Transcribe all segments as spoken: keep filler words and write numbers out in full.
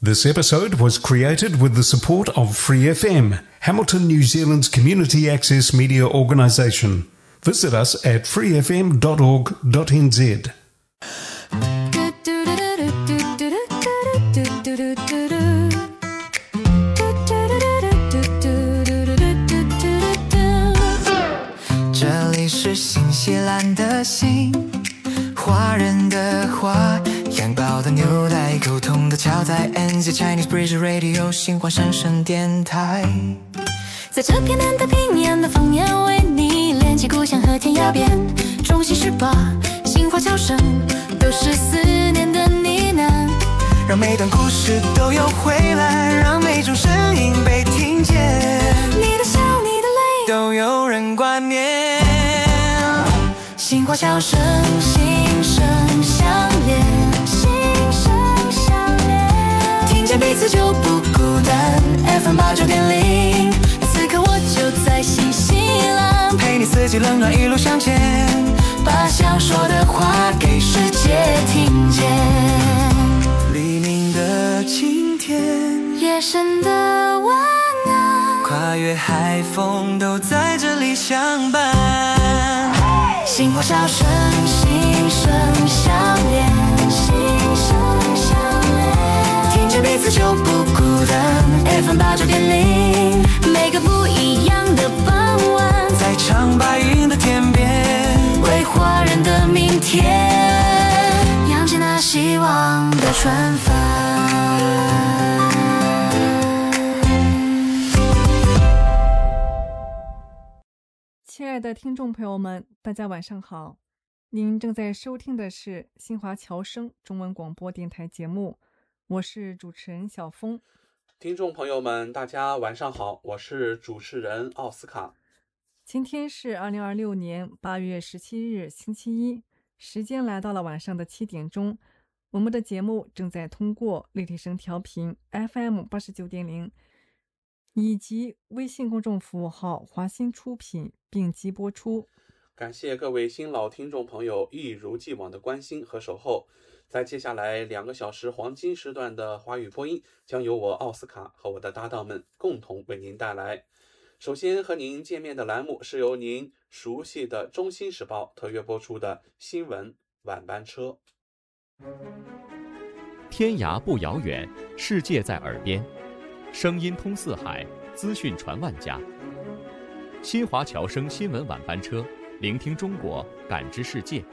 This episode was created with the support of Free F M, Hamilton, New Zealand's community access media organisation. Visit us at free f m dot org dot n z. 这里是新西兰的心，华人的话，养饱的牛奶，沟通的桥在 N Z Chinese Bridge Radio 新华山声电台。 在这片南太平洋的方言，为你连接故乡和天涯边。中西十八，新华侨生，都是思念的呢喃。 让每段故事都有回来，让每种声音被听见。 你的笑，你的泪， 都有人挂念。 新华侨生，心声相连，心声相连。听见彼此就不孤单 ，F M 八九点零。此刻我就在新西兰， 陪你四季冷暖一路向前， 把想说的话给世界听见。 黎明的晴天， 夜深的晚安， 跨越海风都在这里相伴。 新华侨生，心声相连，心声相连。听见彼此就不孤单 ，F M 八九点零。每个不一样的傍晚， 在长白云的天边， 为华人的明天扬起那希望的船帆。 亲爱的听众朋友们，大家晚上好！您正在收听的是新华侨生中文广播电台节目，我是主持人小峰。 听众朋友们，大家晚上好，我是主持人奥斯卡。 今天是二零二六年八月十七日星期一，时间来到了晚上的七点钟。我们的节目正在通过立体声调频 F M 八十九点零以及微信公众服务号华新出品并机播出。 感谢各位新老听众朋友一如既往的关心和守候。在接下来两个小时黄金时段的华语播音，将由我奥斯卡和我的搭档们共同为您带来。首先和您见面的栏目是由您熟悉的中新时报特约播出的新闻晚班车。 天涯不遥远，世界在耳边，声音通四海，资讯传万家。新华侨生新闻晚班车，聆听中国，感知世界。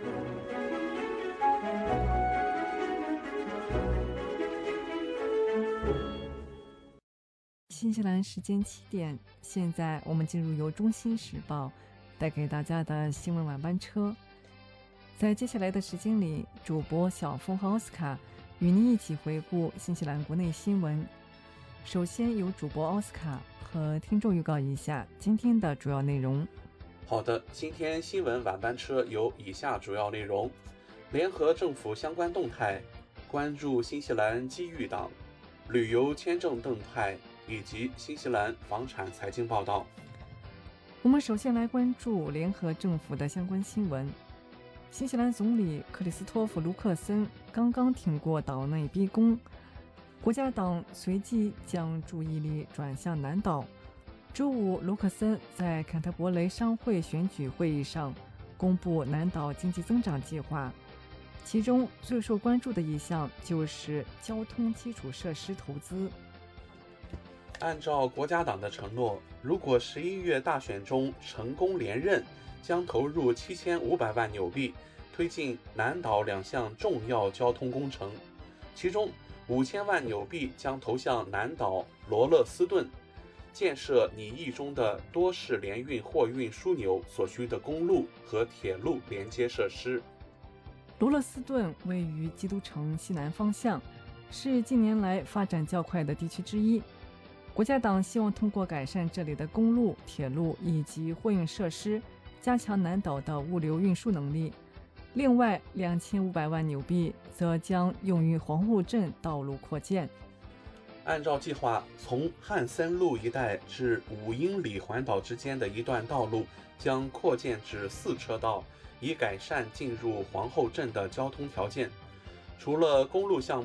新西兰时间七点，现在我们进入由中新时报带给大家的新闻晚班车。在接下来的时间里，主播小峰和奥斯卡与您一起回顾新西兰国内新闻。首先由主播奥斯卡和听众预告一下今天的主要内容。 好的，今天新闻晚班车有以下主要内容：联合政府相关动态，关注新西兰机遇党，旅游签证动态，以及新西兰房产财经报道。 我们首先来关注联合政府的相关新闻。新西兰总理克里斯托弗·卢克森刚刚挺过岛内逼宫，国家党随即将注意力转向南岛。周五，卢克森在坎特伯雷商会选举会议上公布南岛经济增长计划，其中最受关注的一项就是交通基础设施投资。 按照国家党的承诺，如果十一月大选中成功连任，将投入七千五百万纽币，推进南岛两项重要交通工程，其中五千万纽币将投向南岛罗勒斯顿，建设拟议中的多式联运货运枢纽所需的公路和铁路连接设施。 罗勒斯顿位于基督城西南方向，是近年来发展较快的地区之一。国家党希望通过改善这里的公路、铁路以及货运设施，加强南岛的物流运输能力。另外两千五百万纽币则将用于皇后镇道路扩建。 按照计划，从汉森路一带至五英里环岛之间的一段道路将扩建至四车道，以改善进入皇后镇的交通条件。除了公路项目，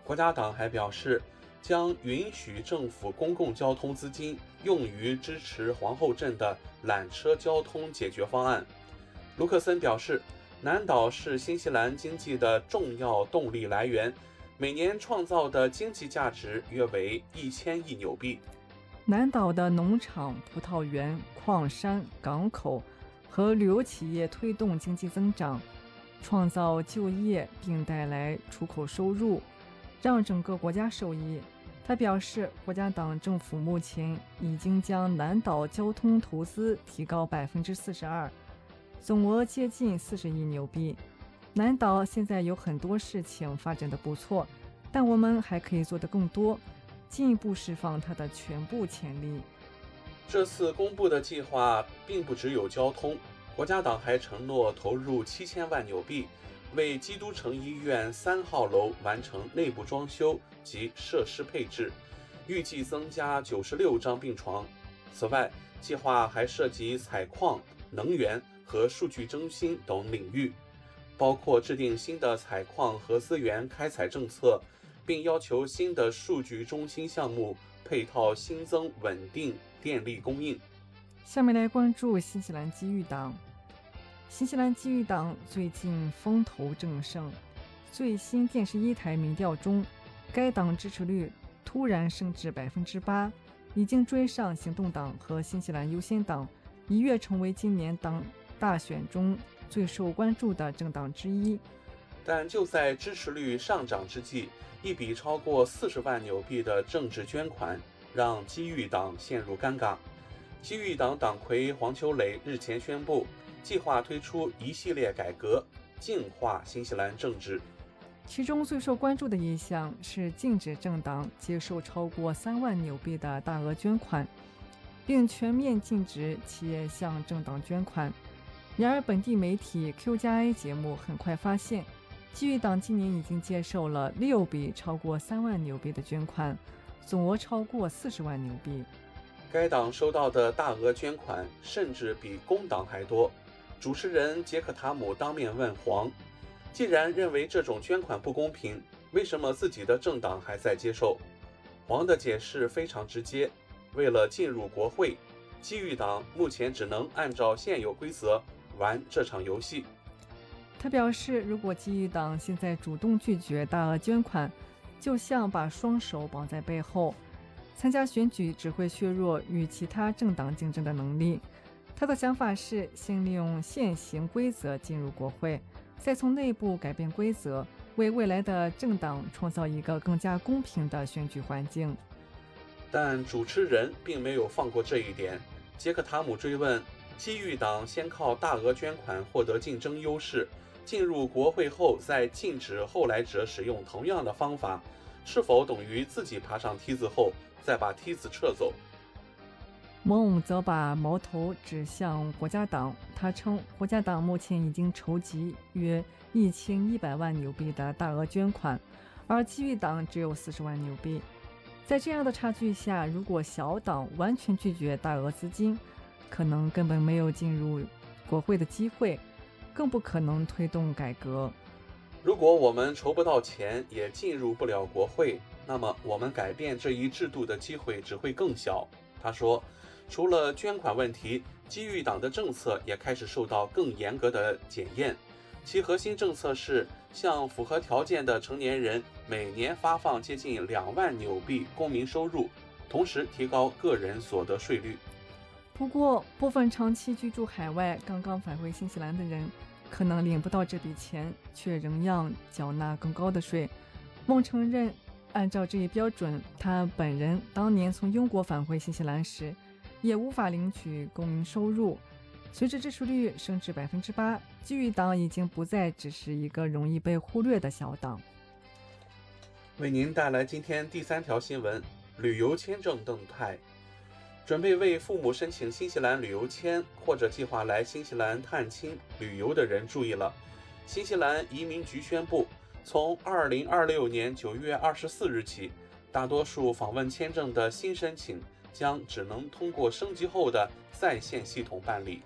国家党还表示，将允许政府公共交通资金用于支持皇后镇的缆车交通解决方案。卢克森表示，南岛是新西兰经济的重要动力来源，每年创造的经济价值约为一千亿纽币。 南岛的农场、葡萄园、矿山、港口和旅游企业推动经济增长，创造就业并带来出口收入，让整个国家受益。他表示，国家党政府目前已经将南岛交通投资提高百分之四十二，总额接近四十亿纽币。南岛现在有很多事情发展得不错，但我们还可以做得更多，进一步释放它的全部潜力。 这次公布的计划并不只有交通，国家党还承诺投入七千万纽币，为基督城医院三号楼完成内部装修及设施配置，预计增加九十六张病床。此外，计划还涉及采矿、能源和数据中心等领域，包括制定新的采矿和资源开采政策，并要求新的数据中心项目配套新增稳定电力供应。 下面来关注新西兰机遇党。新西兰机遇党最近风头正盛，最新电视一台民调中，该党支持率突然升至百分之八，已经追上行动党和新西兰优先党，一跃成为今年党大选中最受关注的政党之一。 但就在支持率上涨之际，一笔超过四十万纽币的政治捐款让机遇党陷入尴尬。机遇党党魁黄秋磊日前宣布，计划推出一系列改革，净化新西兰政治。 其中最受关注的一项是禁止政党接受超过三万纽币的大额捐款，并全面禁止企业向政党捐款。然而，本地媒体 Q 加 A 节目很快发现，机遇党今年已经接受了六笔超过三万纽币的捐款，总额超过四十万纽币。 该党收到的大额捐款甚至比工党还多。主持人杰克塔姆当面问黄，既然认为这种捐款不公平，为什么自己的政党还在接受？黄的解释非常直接，为了进入国会，机遇党目前只能按照现有规则玩这场游戏。 他表示，如果机遇党现在主动拒绝大额捐款，就像把双手绑在背后，参加选举只会削弱与其他政党竞争的能力。他的想法是先利用现行规则进入国会，再从内部改变规则，为未来的政党创造一个更加公平的选举环境。 但主持人并没有放过这一点。杰克塔姆追问，机遇党先靠大额捐款获得竞争优势，进入国会后再禁止后来者使用同样的方法，是否等于自己爬上梯子后再把梯子撤走？ 孟则把矛头指向国家党，他称国家党目前已经筹集约一千一百万纽币的大额捐款，而机遇党只有四十万纽币。在这样的差距下，如果小党完全拒绝大额资金，可能根本没有进入国会的机会，更不可能推动改革。 如果我们筹不到钱，也进入不了国会，那么我们改变这一制度的机会只会更小。他说，除了捐款问题，机遇党的政策也开始受到更严格的检验。其核心政策是向符合条件的成年人每年发放接近两万纽币公民收入，同时提高个人所得税率。 不过，部分长期居住海外、刚刚返回新西兰的人可能领不到这笔钱，却仍要缴纳更高的税。孟承认，按照这一标准，他本人当年从英国返回新西兰时，也无法领取公民收入。随着支持率升至百分之八，机遇党已经不再只是一个容易被忽略的小党。 为您带来今天第三条新闻：旅游签证动态。准备为父母申请新西兰旅游签或者计划来新西兰探亲旅游的人注意了，新西兰移民局宣布，从二零二六年九月二十四日起，大多数访问签证的新申请将只能通过升级后的在线系统办理。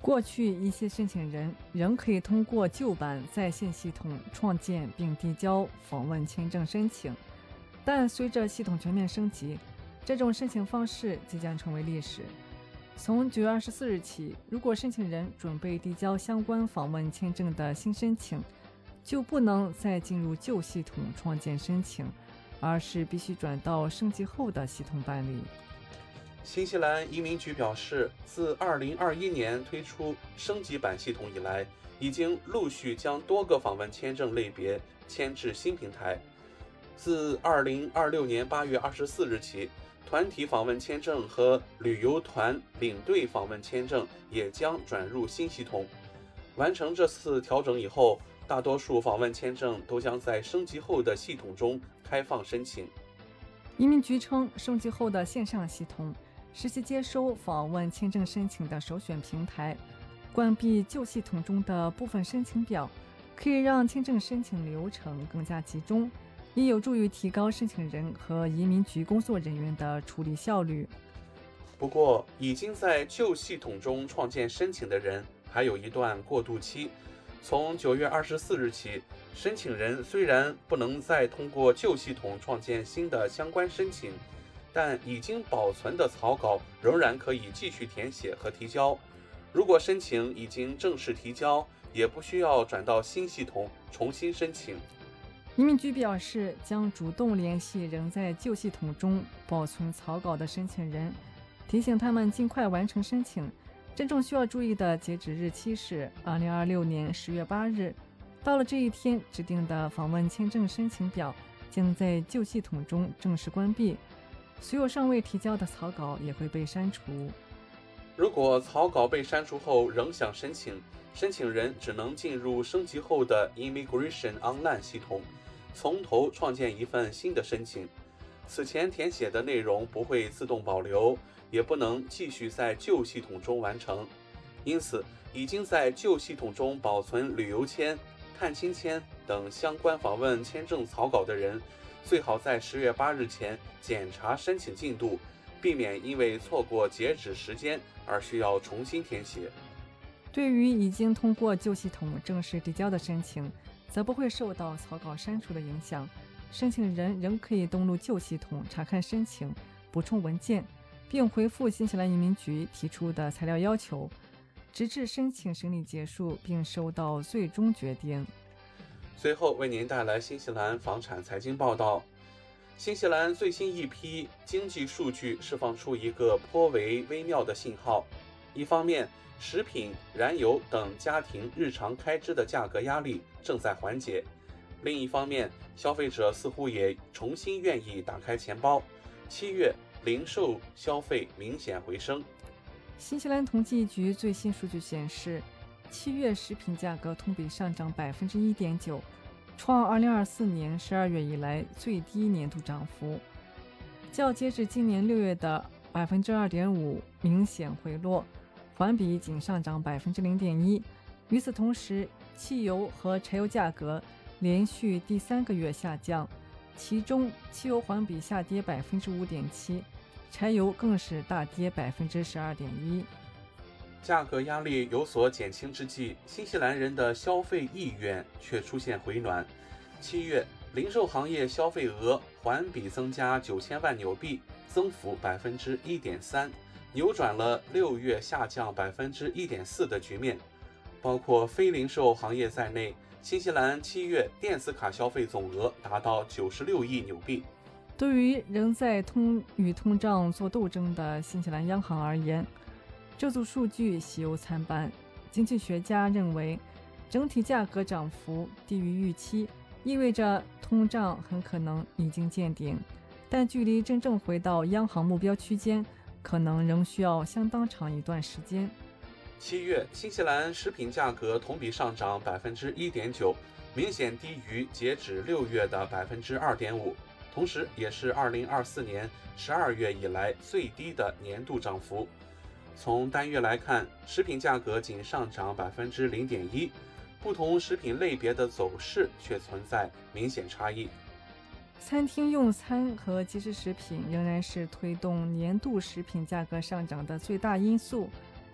过去一些申请人仍可以通过旧版在线系统创建并递交访问签证申请，但随着系统全面升级，这种申请方式即将成为历史。从九月二十四日起，如果申请人准备递交相关访问签证的新申请，就不能再进入旧系统创建申请，而是必须转到升级后的系统办理。 新西兰移民局表示，自二零二一年推出升级版系统以来，已经陆续将多个访问签证类别迁至新平台。自二零二六年八月二十四日起，团体访问签证和旅游团领队访问签证也将转入新系统。完成这次调整以后，大多数访问签证都将在升级后的系统中开放申请。 移民局称，升级后的线上系统是其接收访问签证申请的首选平台。关闭旧系统中的部分申请表，可以让签证申请流程更加集中，也有助于提高申请人和移民局工作人员的处理效率。 不过，已经在旧系统中创建申请的人还有一段过渡期。从九月二十四日起，申请人虽然不能再通过旧系统创建新的相关申请，但已经保存的草稿仍然可以继续填写和提交。如果申请已经正式提交，也不需要转到新系统重新申请。 移民局表示，将主动联系仍在旧系统中保存草稿的申请人，提醒他们尽快完成申请。真正需要注意的截止日期是二零二六年十月八日。到了这一天，指定的访问签证申请表将在旧系统中正式关闭，所有尚未提交的草稿也会被删除。 如果草稿被删除后仍想申请，申请人只能进入升级后的 Immigration Online 系统，从头创建一份新的申请。此前填写的内容不会自动保留，也不能继续在旧系统中完成。因此，已经在旧系统中保存旅游签、探亲签等相关访问签证草稿的人，最好在十月八日前检查申请进度，避免因为错过截止时间而需要重新填写。 对于已经通过旧系统正式递交的申请，则不会受到草稿删除的影响。申请人仍可以登录旧系统查看申请、补充文件，并回复新西兰移民局提出的材料要求，直至申请审理结束并收到最终决定。 最后为您带来新西兰房产财经报道。新西兰最新一批经济数据释放出一个颇为微妙的信号。一方面，食品、燃油等家庭日常开支的价格压力正在缓解；另一方面，消费者似乎也重新愿意打开钱包。七月零售消费明显回升。 新西兰统计局最新数据显示，七月食品价格同比上涨百分之一点九，创二零二四年十二月以来最低年度涨幅，较截至今年六月的百分之二点五明显回落，环比仅上涨百分之零点一。与此同时，汽油和柴油价格连续第三个月下降，其中汽油环比下跌百分之五点七，柴油更是大跌百分之十二点一。 价格压力有所减轻之际，新西兰人的消费意愿却出现回暖。七月零售行业消费额环比增加九千万纽币，增幅百分之一点三，扭转了六月下降百分之一点四的局面。包括非零售行业在内，新西兰七月电子卡消费总额达到九十六亿纽币。 对于仍在通与通胀做斗争的新西兰央行而言，这组数据喜忧参半。经济学家认为，整体价格涨幅低于预期，意味着通胀很可能已经见顶，但距离真正回到央行目标区间，可能仍需要相当长一段时间。 七月，新西兰食品价格同比上涨百分之一点九，明显低于截止六月的百分之二点五，同时也是二零二四年十二月以来最低的年度涨幅。从单月来看，食品价格仅上涨百分之零点一，不同食品类别的走势却存在明显差异。 餐厅用餐和即食食品仍然是推动年度食品价格上涨的最大因素。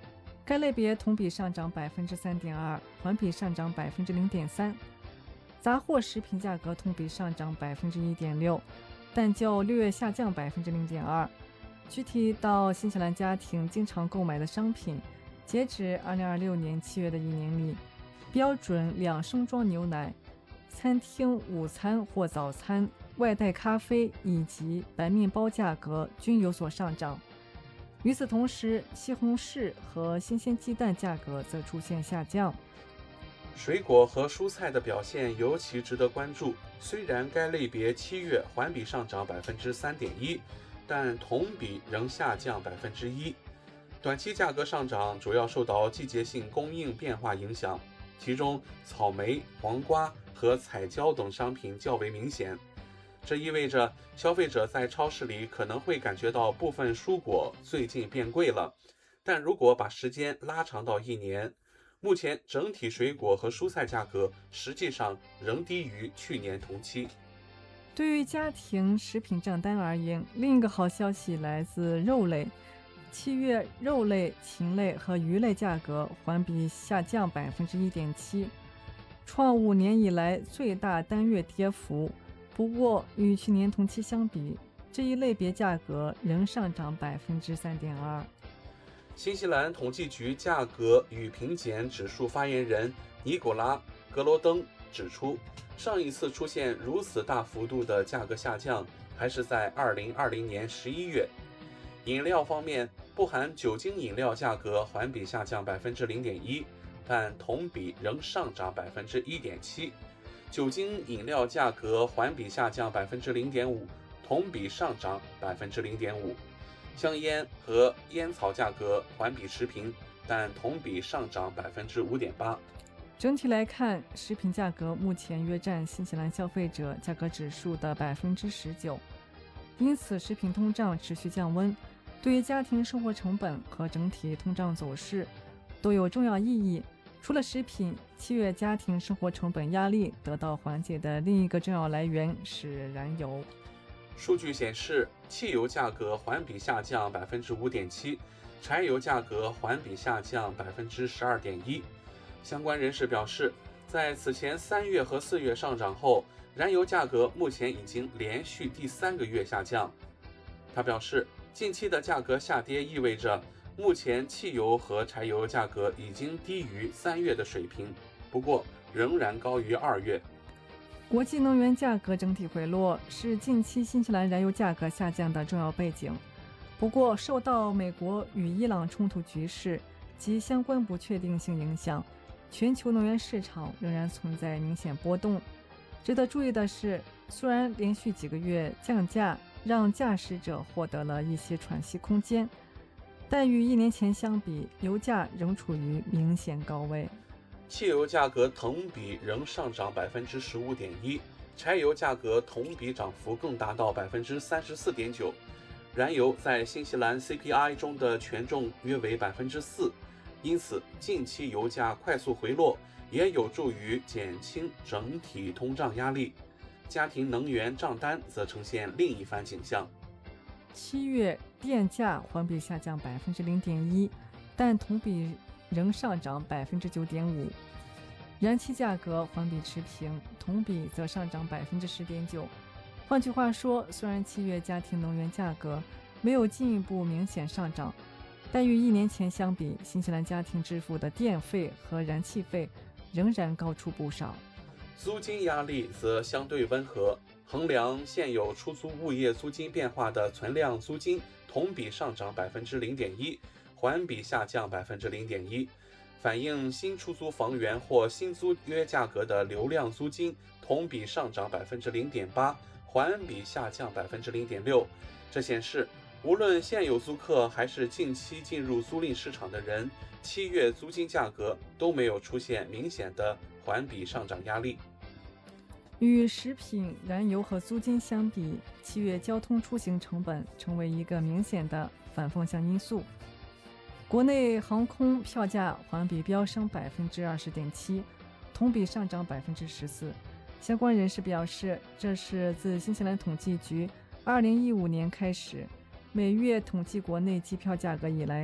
该类别同比上涨百分之三点二，环比上涨百分之零点三。杂货食品价格同比上涨百分之一点六，但较六月下降百分之零点二。具体到新西兰家庭经常购买的商品，截止二零二六年七月的一年里，标准两升装牛奶、餐厅午餐或早餐、外带咖啡以及白面包价格均有所上涨。与此同时，西红柿和新鲜鸡蛋价格则出现下降。 水果和蔬菜的表现尤其值得关注。虽然该类别七月环比上涨百分之三点一，但同比仍下降百分之一。短期价格上涨主要受到季节性供应变化影响，其中草莓、黄瓜和彩椒等商品较为明显。这意味着消费者在超市里可能会感觉到部分蔬果最近变贵了，但如果把时间拉长到一年，目前整体水果和蔬菜价格实际上仍低于去年同期。 对于家庭食品账单而言，另一个好消息来自肉类。七月肉类、禽类和鱼类价格环比下降百分之一点七，创五年以来最大单月跌幅。不过，与去年同期相比，这一类别价格仍上涨百分之三点二。 新西兰统计局价格与平减指数发言人尼古拉·格罗登指出，上一次出现如此大幅度的价格下降，还是在二零二零年十一月。饮料方面，不含酒精饮料价格环比下降百分之零点一，但同比仍上涨百分之一点七。酒精饮料价格环比下降百分之零点五，同比上涨百分之零点五。香烟和烟草价格环比持平，但同比上涨百分之五点八。 整体来看，食品价格目前约占新西兰消费者价格指数的百分之十九，因此食品通胀持续降温，对于家庭生活成本和整体通胀走势都有重要意义。除了食品，七月家庭生活成本压力得到缓解的另一个重要来源是燃油。 数据显示，汽油价格环比下降百分之五点七，柴油价格环比下降百分之十二点一。相关人士表示，在此前三月和四月上涨后，燃油价格目前已经连续第三个月下降。他表示，近期的价格下跌意味着目前汽油和柴油价格已经低于三月的水平，不过仍然高于二月。 国际能源价格整体回落是近期新西兰燃油价格下降的重要背景。不过，受到美国与伊朗冲突局势及相关不确定性影响，全球能源市场仍然存在明显波动。值得注意的是，虽然连续几个月降价让驾驶者获得了一些喘息空间，但与一年前相比，油价仍处于明显高位。 汽油价格同比仍上涨百分之十五点一，柴油价格同比涨幅更达到百分之三十四点九。燃油在新西兰 C P I 中的权重约为百分之四，因此近期油价快速回落，也有助于减轻整体通胀压力。家庭能源账单则呈现另一番景象。 七月电价环比下降百分之零点一，但同比仍上涨百分之九点五。燃气价格环比持平，同比则上涨百分之十点九。换句话说，虽然七月家庭能源价格没有进一步明显上涨，但与一年前相比，新西兰家庭支付的电费和燃气费仍然高出不少。 租金压力则相对温和。衡量现有出租物业租金变化的存量租金同比上涨百分之零点一，环比下降百分之零点一。反映新出租房源或新租约价格的流量租金同比上涨百分之零点八，环比下降百分之零点六。这显示，无论现有租客还是近期进入租赁市场的人，七月租金价格都没有出现明显的环比上涨压力。 与食品、燃油和租金相比，七月交通出行成本成为一个明显的反风向因素。国内航空票价环比飙升百分之二十点七，同比上涨百分之十四。相关人士表示，这是自新西兰统计局二零一五年开始每月统计国内机票价格以来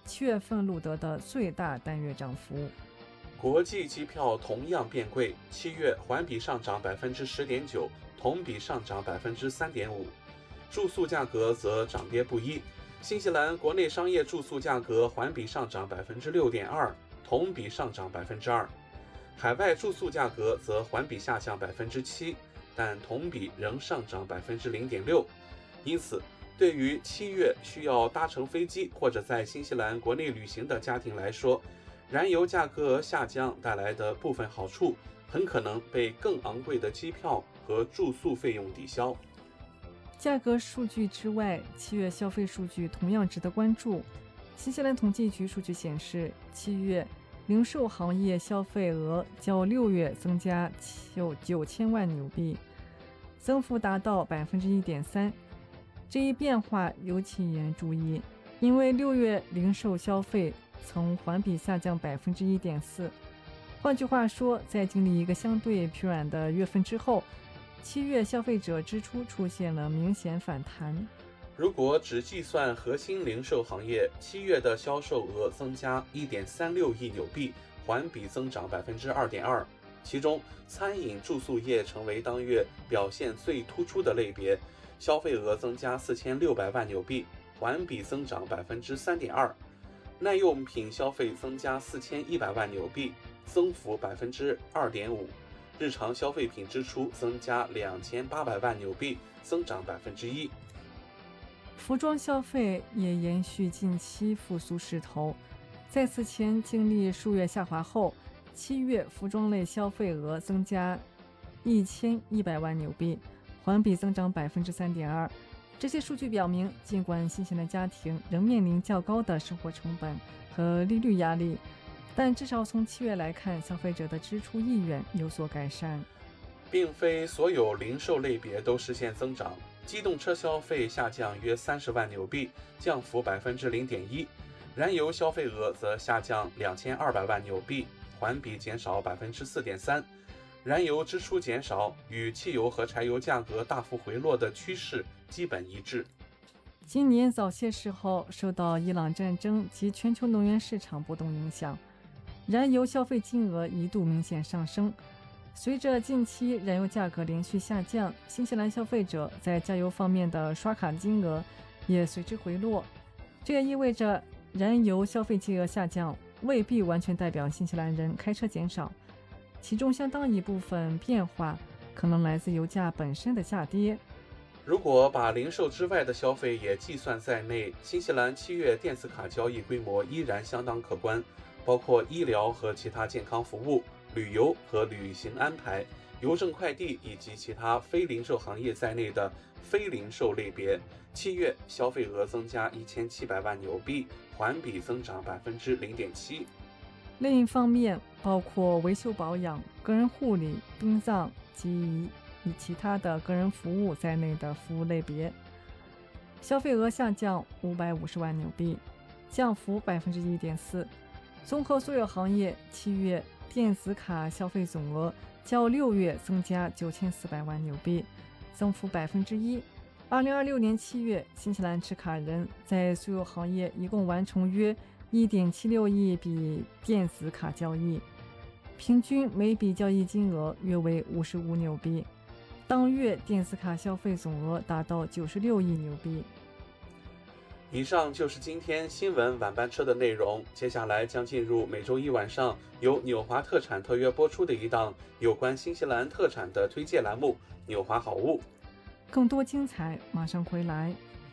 七月份录得的最大单月涨幅。 国际机票同样变贵，七月环比上涨百分之十点九，同比上涨百分之三点五。住宿价格则涨跌不一，新西兰国内商业住宿价格环比上涨百分之六点二，同比上涨百分之二。海外住宿价格则环比下降百分之七，但同比仍上涨百分之零点六。因此，对于七月需要搭乘飞机或者在新西兰国内旅行的家庭来说，燃油价格下降带来的部分好处，很可能被更昂贵的机票和住宿费用抵消。 价格数据之外，七月消费数据同样值得关注。新西兰统计局数据显示，七月零售行业消费额较六月增加九千万纽币，增幅达到百分之一点三。这一变化尤其引人注意，因为六月零售消费曾环比下降百分之一点四。换句话说，在经历一个相对疲软的月份之后，七月消费者支出出现了明显反弹。 如果只计算核心零售行业，七月的销售额增加 一点三六亿纽币，环比增长 百分之二点二。其中，餐饮住宿业成为当月表现最突出的类别，消费额增加四千六百万纽币，环比增长 百分之三点二。耐用品消费增加四千一百万纽币，增幅 百分之二点五。日常消费品支出增加两千八百万纽币，增长 百分之一。 服装消费也延续近期复苏势头，在此前经历数月下滑后，七月服装类消费额增加一千一百万纽币，环比增长 百分之三点二。这些数据表明，尽管新西兰家庭仍面临较高的生活成本和利率压力，但至少从七月来看，消费者的支出意愿有所改善。 并非所有零售类别都实现增长，机动车消费下降约三十万纽币，降幅 百分之零点一。燃油消费额则下降两千二百万纽币，环比减少 百分之四点三。燃油支出减少与汽油和柴油价格大幅回落的趋势基本一致。 今年早些时候，受到伊朗战争及全球能源市场波动影响，燃油消费金额一度明显上升。随着近期燃油价格连续下降，新西兰消费者在加油方面的刷卡金额也随之回落。这也意味着燃油消费金额下降未必完全代表新西兰人开车减少，其中相当一部分变化可能来自油价本身的下跌。 如果把零售之外的消费也计算在内，新西兰七月电子卡交易规模依然相当可观，包括医疗和其他健康服务、旅游和旅行安排、邮政快递以及其他非零售行业在内的非零售类别，七月消费额增加一千七百万纽币，环比增长 百分之零点七。 另一方面，包括维修保养、个人护理、殡葬及以其他的个人服务在内的服务类别，消费额下降五百五十万纽币，降幅 百分之一点四。综合所有行业，七月电子卡消费总额较六月增加九千四百万纽币，增幅 百分之一。二零二六年七月，新西兰持卡人在所有行业一共完成约 一点七六亿笔电子卡交易，平均每笔交易金额约为五十五纽币，当月电子卡消费总额达到九十六亿纽币。 以上就是今天新闻晚班车的内容，接下来将进入每周一晚上由纽华特产特约播出的一档有关新西兰特产的推介栏目《纽华好物》。 更多精彩马上回来。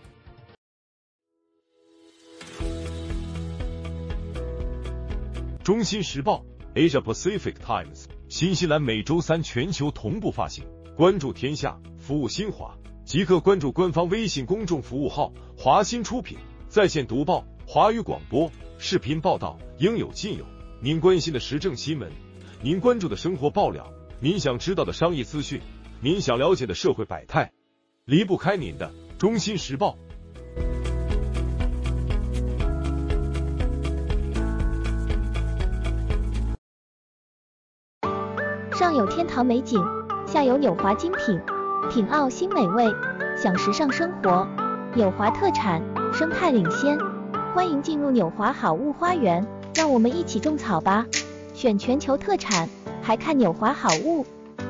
中新时报 Asia Pacific Times 新西兰每周三全球同步发行。关注天下，服务新华，即刻关注官方微信公众服务号华新出品，在线读报、华语广播、视频报道应有尽有。您关心的时政新闻，您关注的生活爆料，您想知道的商业资讯，您想了解的社会百态，离不开您的中新时报。 上有天堂美景，下有纽华精品，品澳新美味，享时尚生活。纽华特产，生态领先， 欢迎进入纽华好物花园，让我们一起种草吧！选全球特产，还看纽华好物。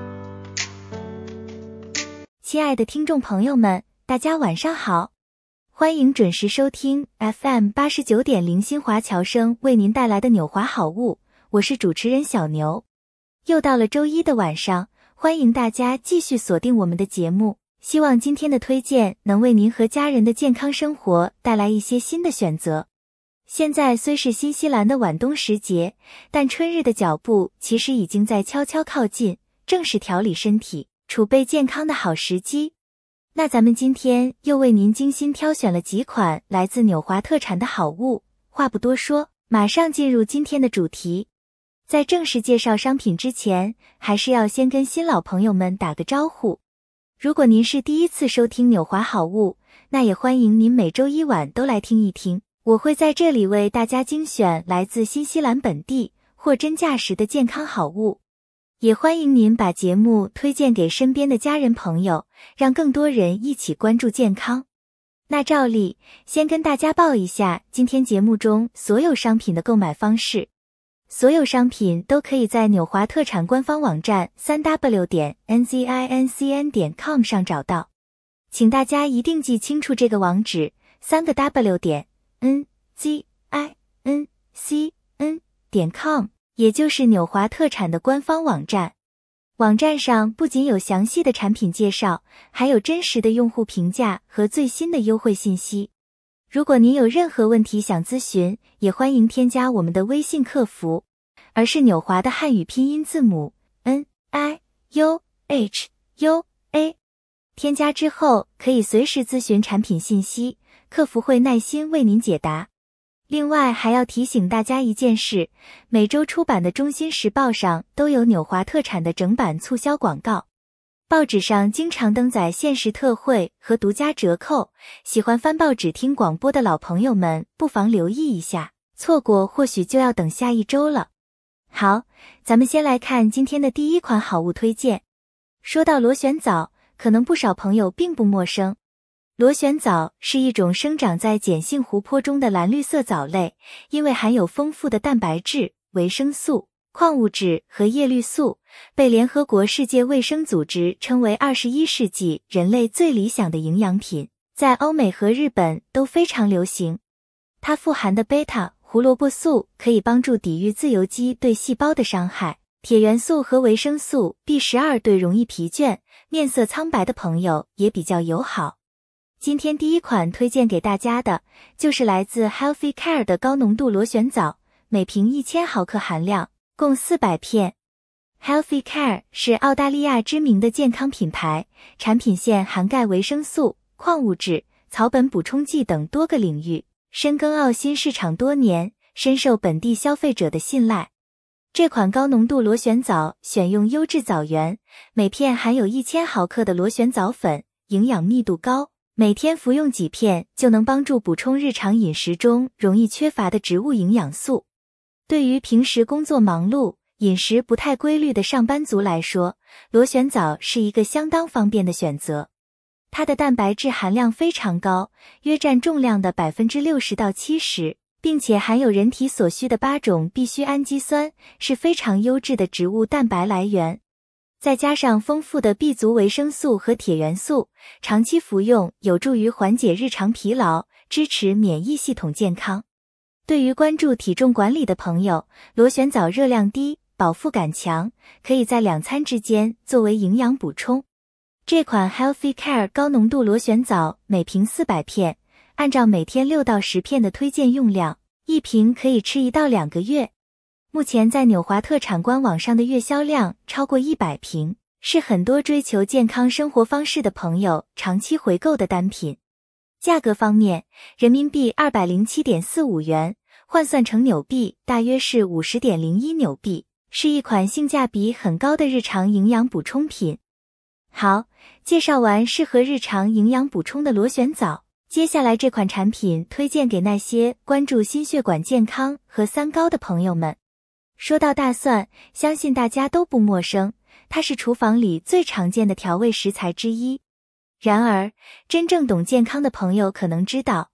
亲爱的听众朋友们，大家晚上好，欢迎准时收听 F M 八十九点零新华侨生为您带来的纽华好物，我是主持人小牛。又到了周一的晚上，欢迎大家继续锁定我们的节目，希望今天的推荐能为您和家人的健康生活带来一些新的选择。现在虽是新西兰的晚冬时节，但春日的脚步其实已经在悄悄靠近，正是调理身体、储备健康的好时机。那咱们今天又为您精心挑选了几款来自纽华特产的好物，话不多说，马上进入今天的主题。在正式介绍商品之前，还是要先跟新老朋友们打个招呼。如果您是第一次收听纽华好物，那也欢迎您每周一晚都来听一听，我会在这里为大家精选来自新西兰本地货真价实的健康好物。也欢迎您把节目推荐给身边的家人朋友，让更多人一起关注健康。那照例，先跟大家报一下今天节目中所有商品的购买方式。所有商品都可以在纽华特产官方网站 三 w 点 n z i n c n 点 com 上找到，请大家一定记清楚这个网址 三个 w 点 n z i n c n 点 com， 也就是纽华特产的官方网站。网站上不仅有详细的产品介绍，还有真实的用户评价和最新的优惠信息。如果您有任何问题想咨询，也欢迎添加我们的微信客服，而是纽华的汉语拼音字母 N I U H U A。添加之后可以随时咨询产品信息，客服会耐心为您解答。另外还要提醒大家一件事，每周出版的中新时报上都有纽华特产的整版促销广告。报纸上经常登载限时特惠和独家折扣，喜欢翻报纸听广播的老朋友们不妨留意一下，错过或许就要等下一周了。好，咱们先来看今天的第一款好物推荐。说到螺旋藻，可能不少朋友并不陌生。螺旋藻是一种生长在碱性湖泊中的蓝绿色藻类，因为含有丰富的蛋白质、维生素、矿物质和叶绿素，被联合国世界卫生组织称为二十一世纪人类最理想的营养品，在欧美和日本都非常流行。它富含的贝塔胡萝卜素可以帮助抵御自由基对细胞的伤害，铁元素和维生素 B 十二 对容易疲倦、面色苍白的朋友也比较友好。今天第一款推荐给大家的就是来自 Healthy Care 的高浓度螺旋藻，每瓶一千毫克含量，共四百片。Healthy Care 是澳大利亚知名的健康品牌，产品线涵盖维生素、矿物质、草本补充剂等多个领域，深耕澳新市场多年，深受本地消费者的信赖。这款高浓度螺旋藻选用优质藻源，每片含有一千毫克的螺旋藻粉，营养密度高，每天服用几片就能帮助补充日常饮食中容易缺乏的植物营养素。对于平时工作忙碌、饮食不太规律的上班族来说，螺旋藻是一个相当方便的选择。它的蛋白质含量非常高，约占重量的 百分之六十到七十， 并且含有人体所需的八种必需氨基酸，是非常优质的植物蛋白来源。再加上丰富的 B 族维生素和铁元素，长期服用有助于缓解日常疲劳，支持免疫系统健康。对于关注体重管理的朋友，螺旋藻热量低，饱腹感强，可以在两餐之间作为营养补充。这款 Healthy Care 高浓度螺旋藻每瓶四百片，按照每天六到十片的推荐用量，一瓶可以吃一到两个月。目前在纽华特产官网上的月销量超过一百瓶，是很多追求健康生活方式的朋友长期回购的单品。价格方面，人民币 二百零七点四五元，换算成纽币大约是 五十点零一纽币，是一款性价比很高的日常营养补充品。好，介绍完适合日常营养补充的螺旋藻，接下来这款产品推荐给那些关注心血管健康和三高的朋友们。说到大蒜，相信大家都不陌生，它是厨房里最常见的调味食材之一。然而，真正懂健康的朋友可能知道，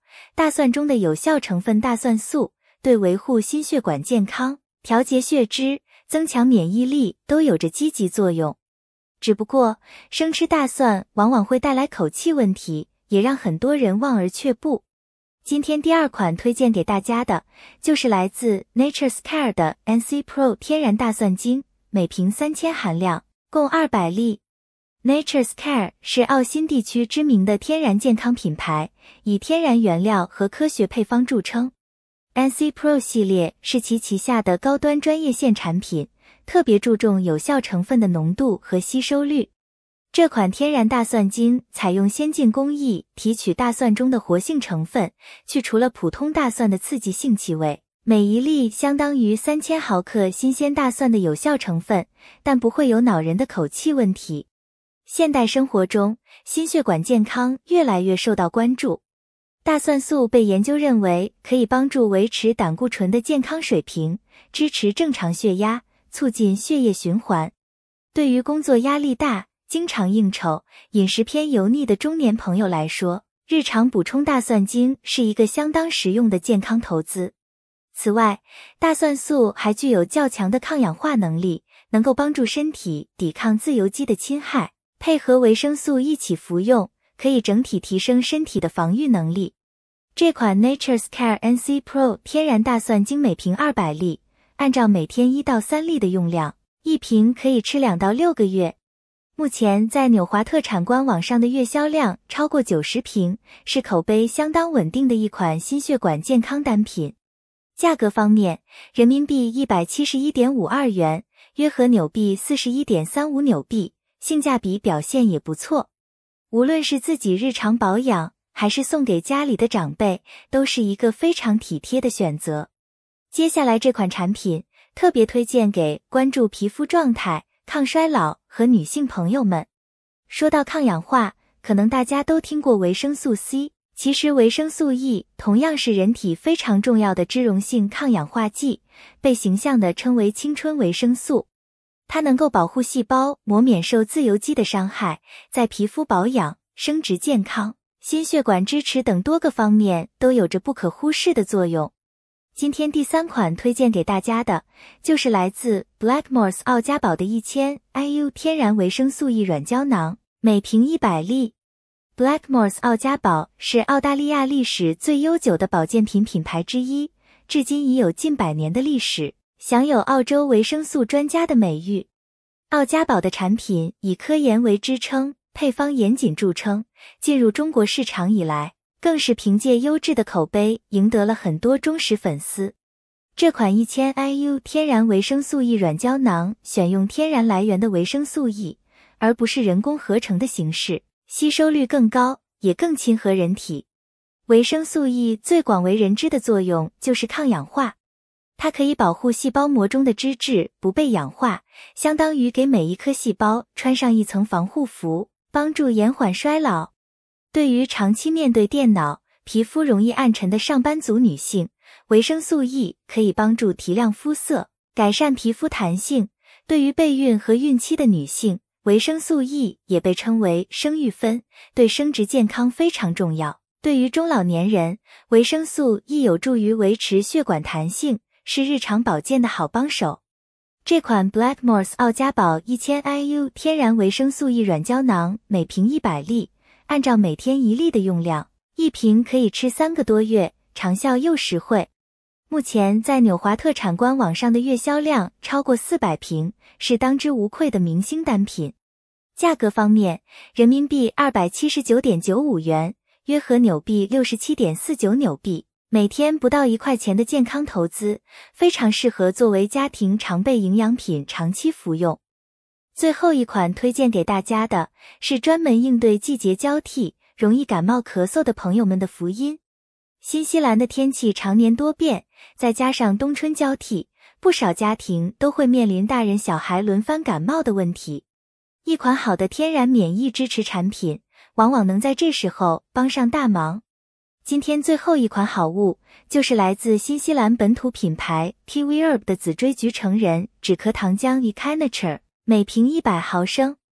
大蒜中的有效成分大蒜素对维护心血管健康、调节血脂、增强免疫力都有着积极作用。只不过，生吃大蒜往往会带来口气问题，也让很多人望而却步。今天第二款推荐给大家的，就是来自 Nature's Care 的 N C Pro 天然大蒜精，每瓶三千含量，共二百粒。Nature's Care 是澳新地区知名的天然健康品牌，以天然原料和科学配方著称。N C Pro 系列是其旗下的高端专业线产品，特别注重有效成分的浓度和吸收率。这款天然大蒜精采用先进工艺提取大蒜中的活性成分，去除了普通大蒜的刺激性气味。每一粒相当于三千毫克新鲜大蒜的有效成分，但不会有恼人的口气问题。现代生活中，心血管健康越来越受到关注。大蒜素被研究认为可以帮助维持胆固醇的健康水平，支持正常血压，促进血液循环。对于工作压力大、经常应酬、饮食偏油腻的中年朋友来说，日常补充大蒜精是一个相当实用的健康投资。此外，大蒜素还具有较强的抗氧化能力，能够帮助身体抵抗自由基的侵害，配合维生素一起服用，可以整体提升身体的防御能力。这款 Nature's Care N C Pro 天然大蒜精每瓶二百粒，按照每天一到三粒的用量，一瓶可以吃两到六个月。目前在纽华特产官网上的月销量超过九十瓶，是口碑相当稳定的一款心血管健康单品。价格方面，人民币 一百七十一点五二元，约合纽币 四十一点三五纽币，性价比表现也不错。无论是自己日常保养，还是送给家里的长辈，都是一个非常体贴的选择。接下来这款产品特别推荐给关注皮肤状态、抗衰老和女性朋友们。说到抗氧化，可能大家都听过维生素 C， 其实维生素 E 同样是人体非常重要的脂溶性抗氧化剂，被形象地称为青春维生素。它能够保护细胞膜免受自由基的伤害，在皮肤保养、生殖健康、心血管支持等多个方面都有着不可忽视的作用。今天第三款推荐给大家的，就是来自 Blackmores 澳佳宝的 一千 I U 天然维生素 E 软胶囊，每瓶一百粒。Blackmores 澳佳宝是澳大利亚历史最悠久的保健品品牌之一，至今已有近百年的历史，享有澳洲维生素专家的美誉。澳佳宝的产品以科研为支撑，配方严谨著称，进入中国市场以来，更是凭借优质的口碑赢得了很多忠实粉丝。这款 一千 I U 天然维生素 E 软胶囊选用天然来源的维生素 E， 而不是人工合成的形式，吸收率更高，也更亲和人体。维生素 E 最广为人知的作用就是抗氧化，它可以保护细胞膜中的脂质不被氧化，相当于给每一颗细胞穿上一层防护服，帮助延缓衰老。对于长期面对电脑、皮肤容易暗沉的上班族女性，维生素 E 可以帮助提亮肤色，改善皮肤弹性。对于备孕和孕期的女性，维生素 E 也被称为生育酚，对生殖健康非常重要。对于中老年人，维生素 E 有助于维持血管弹性，是日常保健的好帮手。这款 Blackmores 澳佳宝 一千 I U 天然维生素 E 软胶囊每瓶一百粒，按照每天一粒的用量，一瓶可以吃三个多月，长效又实惠。目前在纽华特产官网上的月销量超过四百瓶，是当之无愧的明星单品。价格方面，人民币 二百七十九点九五元，约合纽币 六十七点四九纽币，每天不到一块钱的健康投资，非常适合作为家庭常备营养品长期服用。最后一款推荐给大家的，是专门应对季节交替、容易感冒咳嗽的朋友们的福音。新西兰的天气常年多变，再加上冬春交替，不少家庭都会面临大人小孩轮番感冒的问题。一款好的天然免疫支持产品，往往能在这时候帮上大忙。今天最后一款好物，就是来自新西兰本土品牌 Kiwi Herb 的紫锥菊橙仁止咳糖浆 Ecanature， 每瓶一百毫升。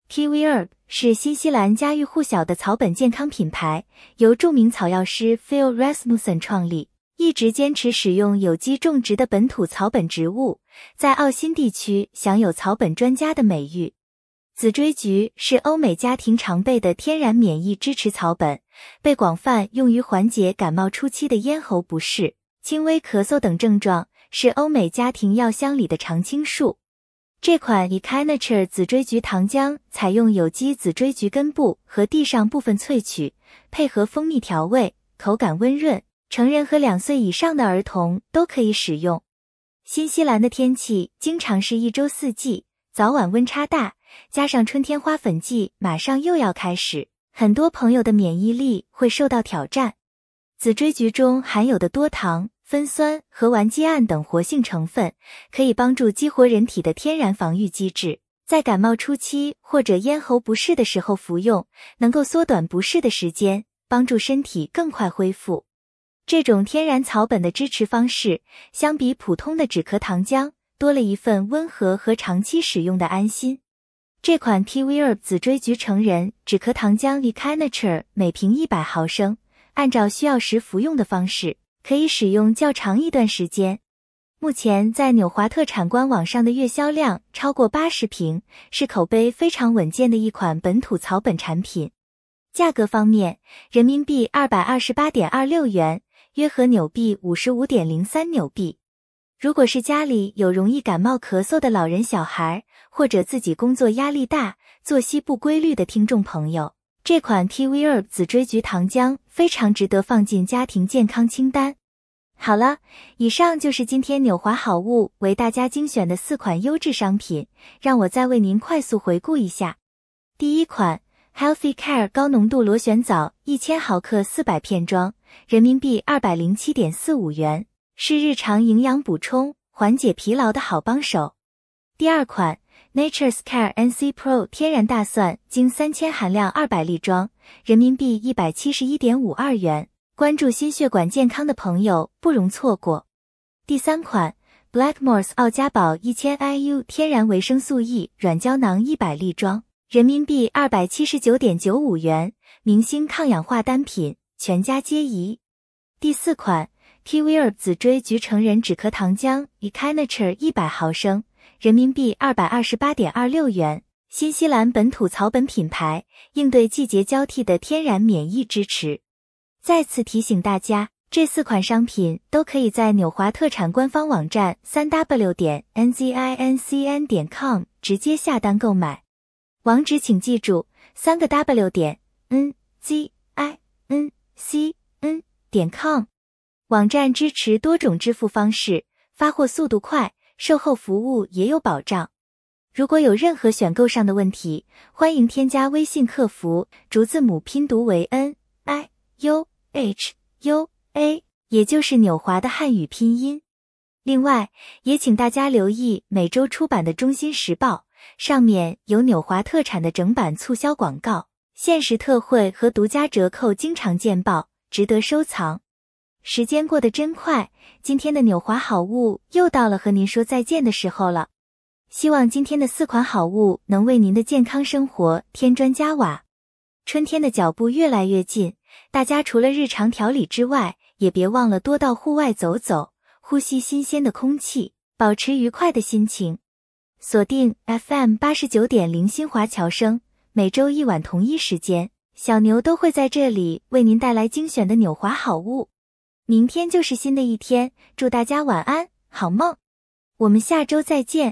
Kiwi Herb 是新西兰家喻户晓的草本健康品牌，由著名草药师 Phil Rasmussen 创立，一直坚持使用有机种植的本土草本植物，在澳新地区享有草本专家的美誉。紫锥菊是欧美家庭常备的天然免疫支持草本，被广泛用于缓解感冒初期的咽喉不适、轻微咳嗽等症状，是欧美家庭药箱里的常青树。这款 Echinacea 紫锥菊糖浆采用有机紫锥菊根部和地上部分萃取，配合蜂蜜调味，口感温润，成人和两岁以上的儿童都可以使用。新西兰的天气经常是一周四季，早晚温差大，加上春天花粉季马上又要开始，很多朋友的免疫力会受到挑战。紫锥菊中含有的多糖、酚酸和烷基胺等活性成分，可以帮助激活人体的天然防御机制，在感冒初期或者咽喉不适的时候服用，能够缩短不适的时间，帮助身体更快恢复。这种天然草本的支持方式，相比普通的止咳糖浆，多了一份温和和长期使用的安心。这款 Kiwi Herb 紫锥菊成人止咳糖浆 Echinacea 每瓶一百毫升，按照需要时服用的方式，可以使用较长一段时间。目前在纽华特产官网上的月销量超过八十瓶，是口碑非常稳健的一款本土草本产品。价格方面，人民币 二百二十八点二六元，约合纽币 五十五点零三纽币。如果是家里有容易感冒咳嗽的老人小孩，或者自己工作压力大、作息不规律的听众朋友，这款 Kiwi Herb 紫锥菊糖浆非常值得放进家庭健康清单。好了，以上就是今天纽华好物为大家精选的四款优质商品，让我再为您快速回顾一下。第一款 Healthy Care 高浓度螺旋藻一千毫克四百片装，人民币 二百零七点四五元，是日常营养补充、缓解疲劳的好帮手。第二款 Nature's Care N C Pro 天然大蒜精三千含量二百粒装，人民币 一百七十一点五二元，关注心血管健康的朋友不容错过。第三款 Blackmores 奥家宝一千 I U 天然维生素 E 软胶囊一百粒装，人民币 二百七十九点九五元，明星抗氧化单品，全家皆宜。第四款 Kiwi Herb 紫锥菊成人止咳糖浆 Echinacea 一百毫升，人民币 二百二十八点二六元，新西兰本土草本品牌，应对季节交替的天然免疫支持。再次提醒大家，这四款商品都可以在纽华特产官方网站 三 w 点 n z i n c n 点 com 直接下单购买。网址请记住 三个 w 点 n z i n c n 点 com。 网站支持多种支付方式，发货速度快，售后服务也有保障。如果有任何选购上的问题，欢迎添加微信客服，逐字母拼读为 N I U H U A， 也就是纽华的汉语拼音。另外，也请大家留意每周出版的《中新时报》，上面有纽华特产的整版促销广告、限时特惠和独家折扣经常见报，值得收藏。时间过得真快，今天的纽华好物又到了和您说再见的时候了。希望今天的四款好物能为您的健康生活添砖加瓦。春天的脚步越来越近，大家除了日常调理之外，也别忘了多到户外走走，呼吸新鲜的空气，保持愉快的心情。锁定 F M 八十九点零 新华侨声，每周一晚同一时间，小牛都会在这里为您带来精选的纽华好物。明天就是新的一天，祝大家晚安，好梦。我们下周再见。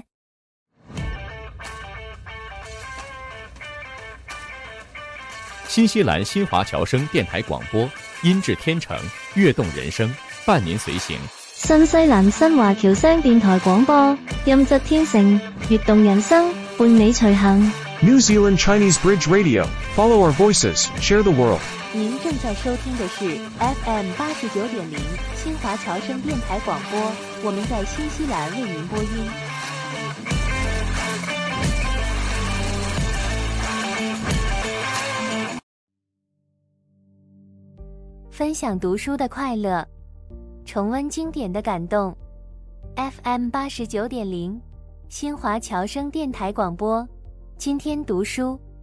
新西兰新华侨声电台廣播，音質天成，躍動人生，伴您隨行。 新西蘭新華僑聲電台廣播，音質天成，躍動人生，伴你隨行。 New Zealand Chinese Bridge Radio. Follow our voices, share the world. 您正在收听的是 F M 八十九点零 新华侨声电台广播，我们在新西兰为您播音。分享读书的快乐，重温经典的感动。F M 八十九点零 新华侨声电台广播，今天读书。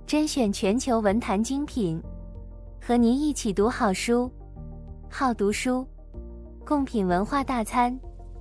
甄选全球文坛精品，和您一起读好书，好读书，共品文化大餐。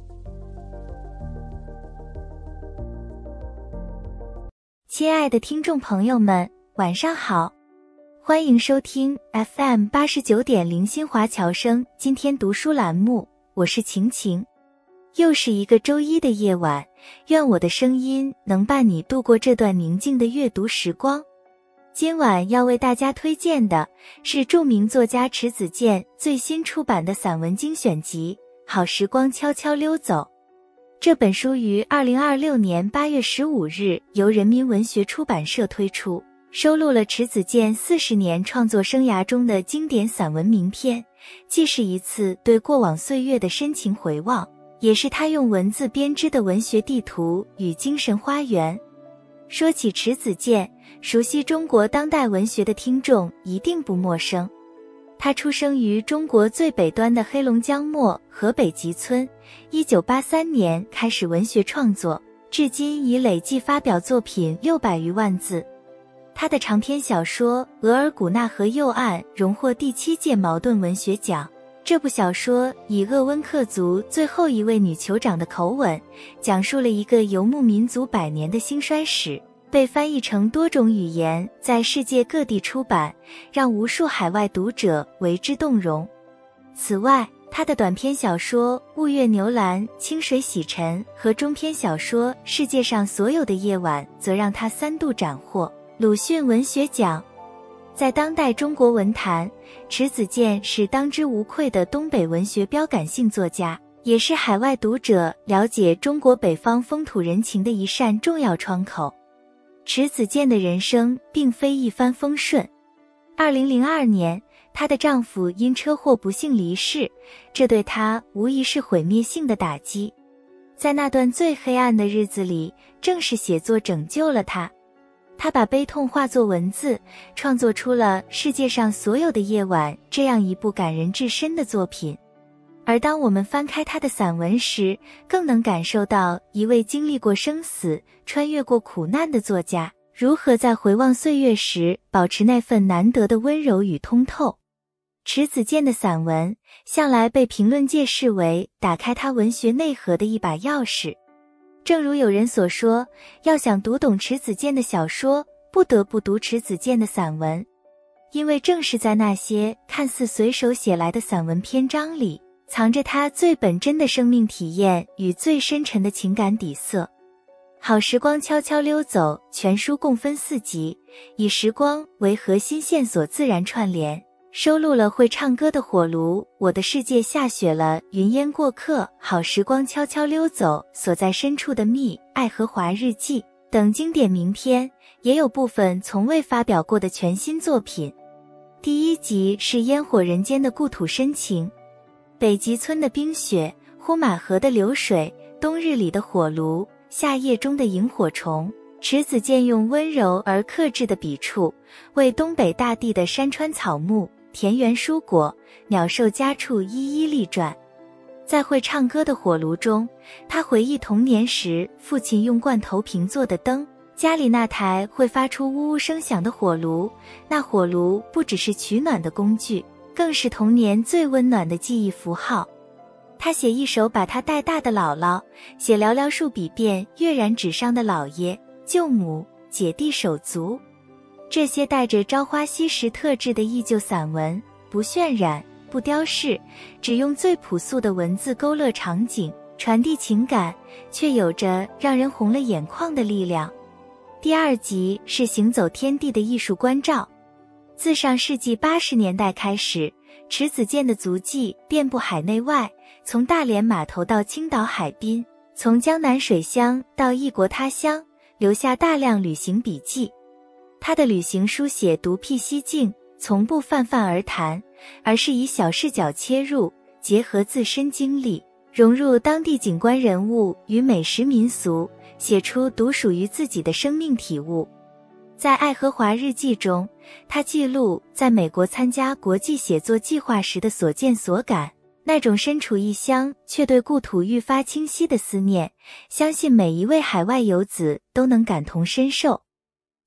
亲爱的听众朋友们，晚上好，欢迎收听 F M 八十九点零新华侨生今天读书栏目，我是晴晴。又是一个周一的夜晚，愿我的声音能伴你度过这段宁静的阅读时光。今晚要为大家推荐的是著名作家迟子建最新出版的散文精选集《好时光悄悄溜走》。这本书于二零二六年八月十五日由人民文学出版社推出，收录了迟子建四十年创作生涯中的经典散文名篇，既是一次对过往岁月的深情回望，也是他用文字编织的文学地图与精神花园。说起迟子建，熟悉中国当代文学的听众一定不陌生。他出生于中国最北端的黑龙江末河北吉村，一九八三年开始文学创作，至今已累计发表作品六百余万字。他的长篇小说《额尔古纳河右岸》荣获第七届茅盾文学奖。这部小说以鄂温克族最后一位女酋长的口吻，讲述了一个游牧民族百年的兴衰史，被翻译成多种语言，在世界各地出版，让无数海外读者为之动容。此外，他的短篇小说《雾月牛栏》《清水洗尘》和中篇小说《世界上所有的夜晚》则让他三度斩获鲁迅文学奖。在当代中国文坛，迟子建是当之无愧的东北文学标杆性作家，也是海外读者了解中国北方风土人情的一扇重要窗口。迟子建的人生并非一帆风顺。二零零二年，她的丈夫因车祸不幸离世，这对她无疑是毁灭性的打击。在那段最黑暗的日子里，正是写作拯救了她。她把悲痛化作文字，创作出了《世界上所有的夜晚》这样一部感人至深的作品。而当我们翻开她的散文时，更能感受到一位经历过生死、穿越过苦难的作家，如何在回望岁月时保持那份难得的温柔与通透。迟子建的散文向来被评论界视为打开他文学内核的一把钥匙。正如有人所说，要想读懂迟子建的小说，不得不读迟子建的散文，因为正是在那些看似随手写来的散文篇章里，藏着他最本真的生命体验与最深沉的情感底色。好时光悄悄溜走全书共分四集，以时光为核心线索自然串联，收录了会唱歌的火炉、我的世界下雪了、云烟过客、好时光悄悄溜走、所在深处的蜜、爱荷华日记等经典名篇，也有部分从未发表过的全新作品。第一集是烟火人间的故土深情，北极村的冰雪，呼马河的流水，冬日里的火炉，夏夜中的萤火虫。迟子建用温柔而克制的笔触，为东北大地的山川草木、田园蔬果、鸟兽家畜一一立传。在会唱歌的火炉中，他回忆童年时父亲用罐头瓶做的灯，家里那台会发出呜呜声响的火炉，那火炉不只是取暖的工具，更是童年最温暖的记忆符号。他写一首把他带大的姥姥，写寥寥数笔便跃然纸上的姥爷、舅母、姐弟手足。这些带着朝花夕拾特质的忆旧散文，不渲染，不雕饰，只用最朴素的文字勾勒场景，传递情感，却有着让人红了眼眶的力量。第二集是行走天地的艺术关照。自上世纪八十年代开始，迟子建的足迹遍布海内外，从大连码头到青岛海滨，从江南水乡到异国他乡，留下大量旅行笔记。他的旅行书写独辟蹊径，从不泛泛而谈，而是以小视角切入，结合自身经历，融入当地景观人物与美食民俗，写出独属于自己的生命体悟。在《爱荷华日记》中，他记录在美国参加国际写作计划时的所见所感，那种身处异乡却对故土愈发清晰的思念，相信每一位海外游子都能感同身受。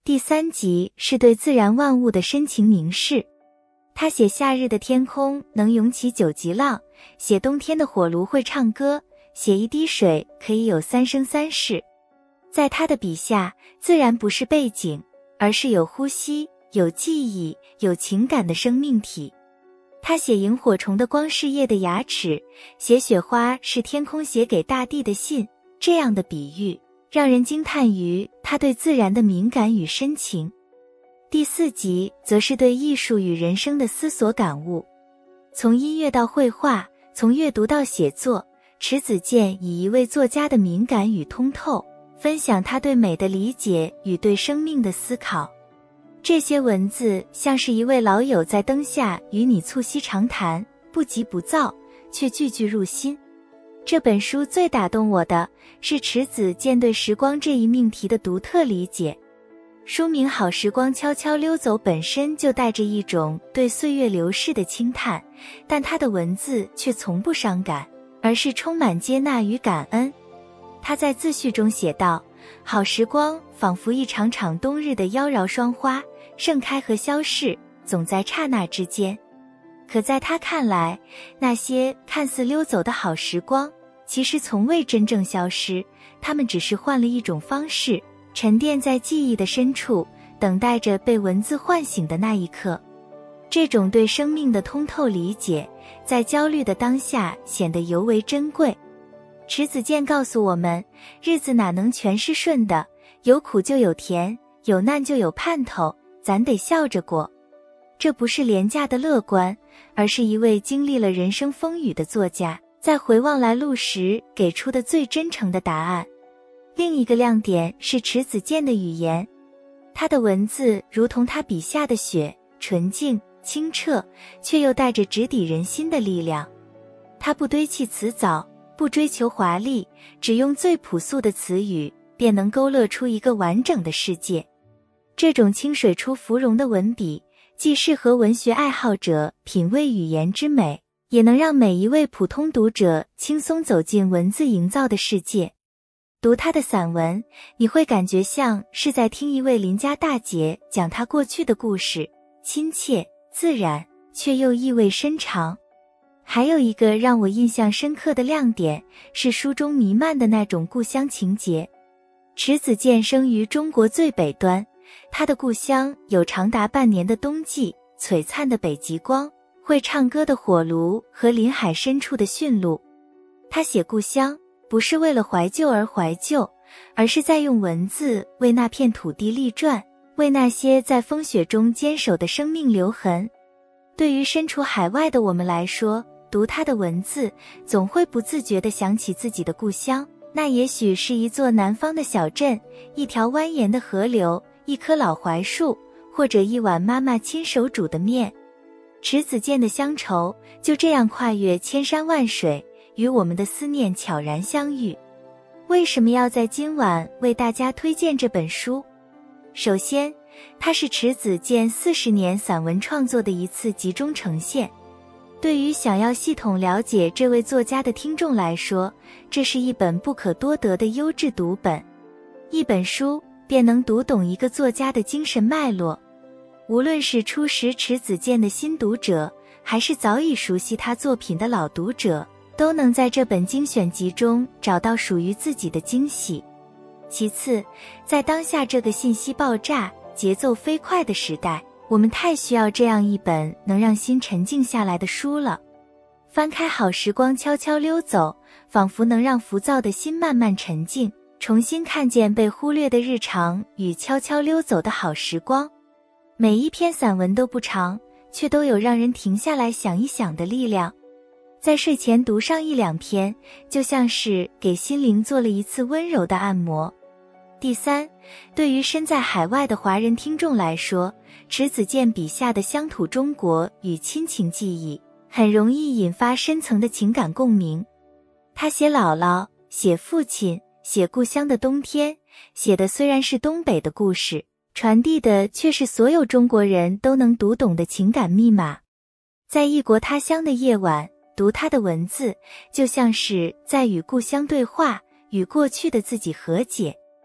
第三集是对自然万物的深情凝视。他写夏日的天空能涌起九级浪，写冬天的火炉会唱歌，写一滴水可以有三生三世。在他的笔下，自然不是背景，而是有呼吸、有记忆、有情感的生命体。他写萤火虫的光是夜的牙齿，写雪花是天空写给大地的信，这样的比喻让人惊叹于他对自然的敏感与深情。第四集则是对艺术与人生的思索感悟。从音乐到绘画，从阅读到写作，迟子建以一位作家的敏感与通透，分享他对美的理解与对生命的思考。这些文字像是一位老友在灯下与你促膝长谈，不急不躁，却句句入心。这本书最打动我的是迟子建对时光这一命题的独特理解。书名《好时光悄悄溜走》本身就带着一种对岁月流逝的轻叹，但他的文字却从不伤感，而是充满接纳与感恩。他在自序中写道，好时光仿佛一场场冬日的妖娆霜花，盛开和消逝总在刹那之间。可在他看来，那些看似溜走的好时光其实从未真正消失，它们只是换了一种方式沉淀在记忆的深处，等待着被文字唤醒的那一刻。这种对生命的通透理解，在焦虑的当下显得尤为珍贵。迟子建告诉我们，日子哪能全是顺的，有苦就有甜，有难就有盼头，咱得笑着过。这不是廉价的乐观，而是一位经历了人生风雨的作家在回望来路时给出的最真诚的答案。另一个亮点是迟子建的语言，他的文字如同他笔下的雪，纯净清澈，却又带着直抵人心的力量。他不堆砌辞藻，不追求华丽，只用最朴素的词语便能勾勒出一个完整的世界。这种清水出芙蓉的文笔，既适合文学爱好者品味语言之美，也能让每一位普通读者轻松走进文字营造的世界。读他的散文，你会感觉像是在听一位邻家大姐讲她过去的故事，亲切自然，却又意味深长。还有一个让我印象深刻的亮点，是书中弥漫的那种故乡情结。迟子建生于中国最北端，他的故乡有长达半年的冬季，璀璨的北极光，会唱歌的火炉和临海深处的驯鹿。他写故乡不是为了怀旧而怀旧，而是在用文字为那片土地立传，为那些在风雪中坚守的生命留痕。对于身处海外的我们来说，读他的文字总会不自觉地想起自己的故乡，那也许是一座南方的小镇，一条蜿蜒的河流，一棵老槐树，或者一碗妈妈亲手煮的面。迟子建的乡愁就这样跨越千山万水，与我们的思念悄然相遇。为什么要在今晚为大家推荐这本书？首先，它是迟子建四十年散文创作的一次集中呈现。对于想要系统了解这位作家的听众来说，这是一本不可多得的优质读本。一本书便能读懂一个作家的精神脉络。无论是初识迟子建的新读者，还是早已熟悉他作品的老读者，都能在这本精选集中找到属于自己的惊喜。其次，在当下这个信息爆炸、节奏飞快的时代，我们太需要这样一本能让心沉静下来的书了。翻开好时光悄悄溜走，仿佛能让浮躁的心慢慢沉静，重新看见被忽略的日常与悄悄溜走的好时光。每一篇散文都不长，却都有让人停下来想一想的力量。在睡前读上一两篇，就像是给心灵做了一次温柔的按摩。第三，对于身在海外的华人听众来说，迟子建笔下的乡土中国与亲情记忆，很容易引发深层的情感共鸣。他写姥姥，写父亲，写故乡的冬天，写的虽然是东北的故事，传递的却是所有中国人都能读懂的情感密码。在异国他乡的夜晚，读他的文字，就像是在与故乡对话，与过去的自己和解。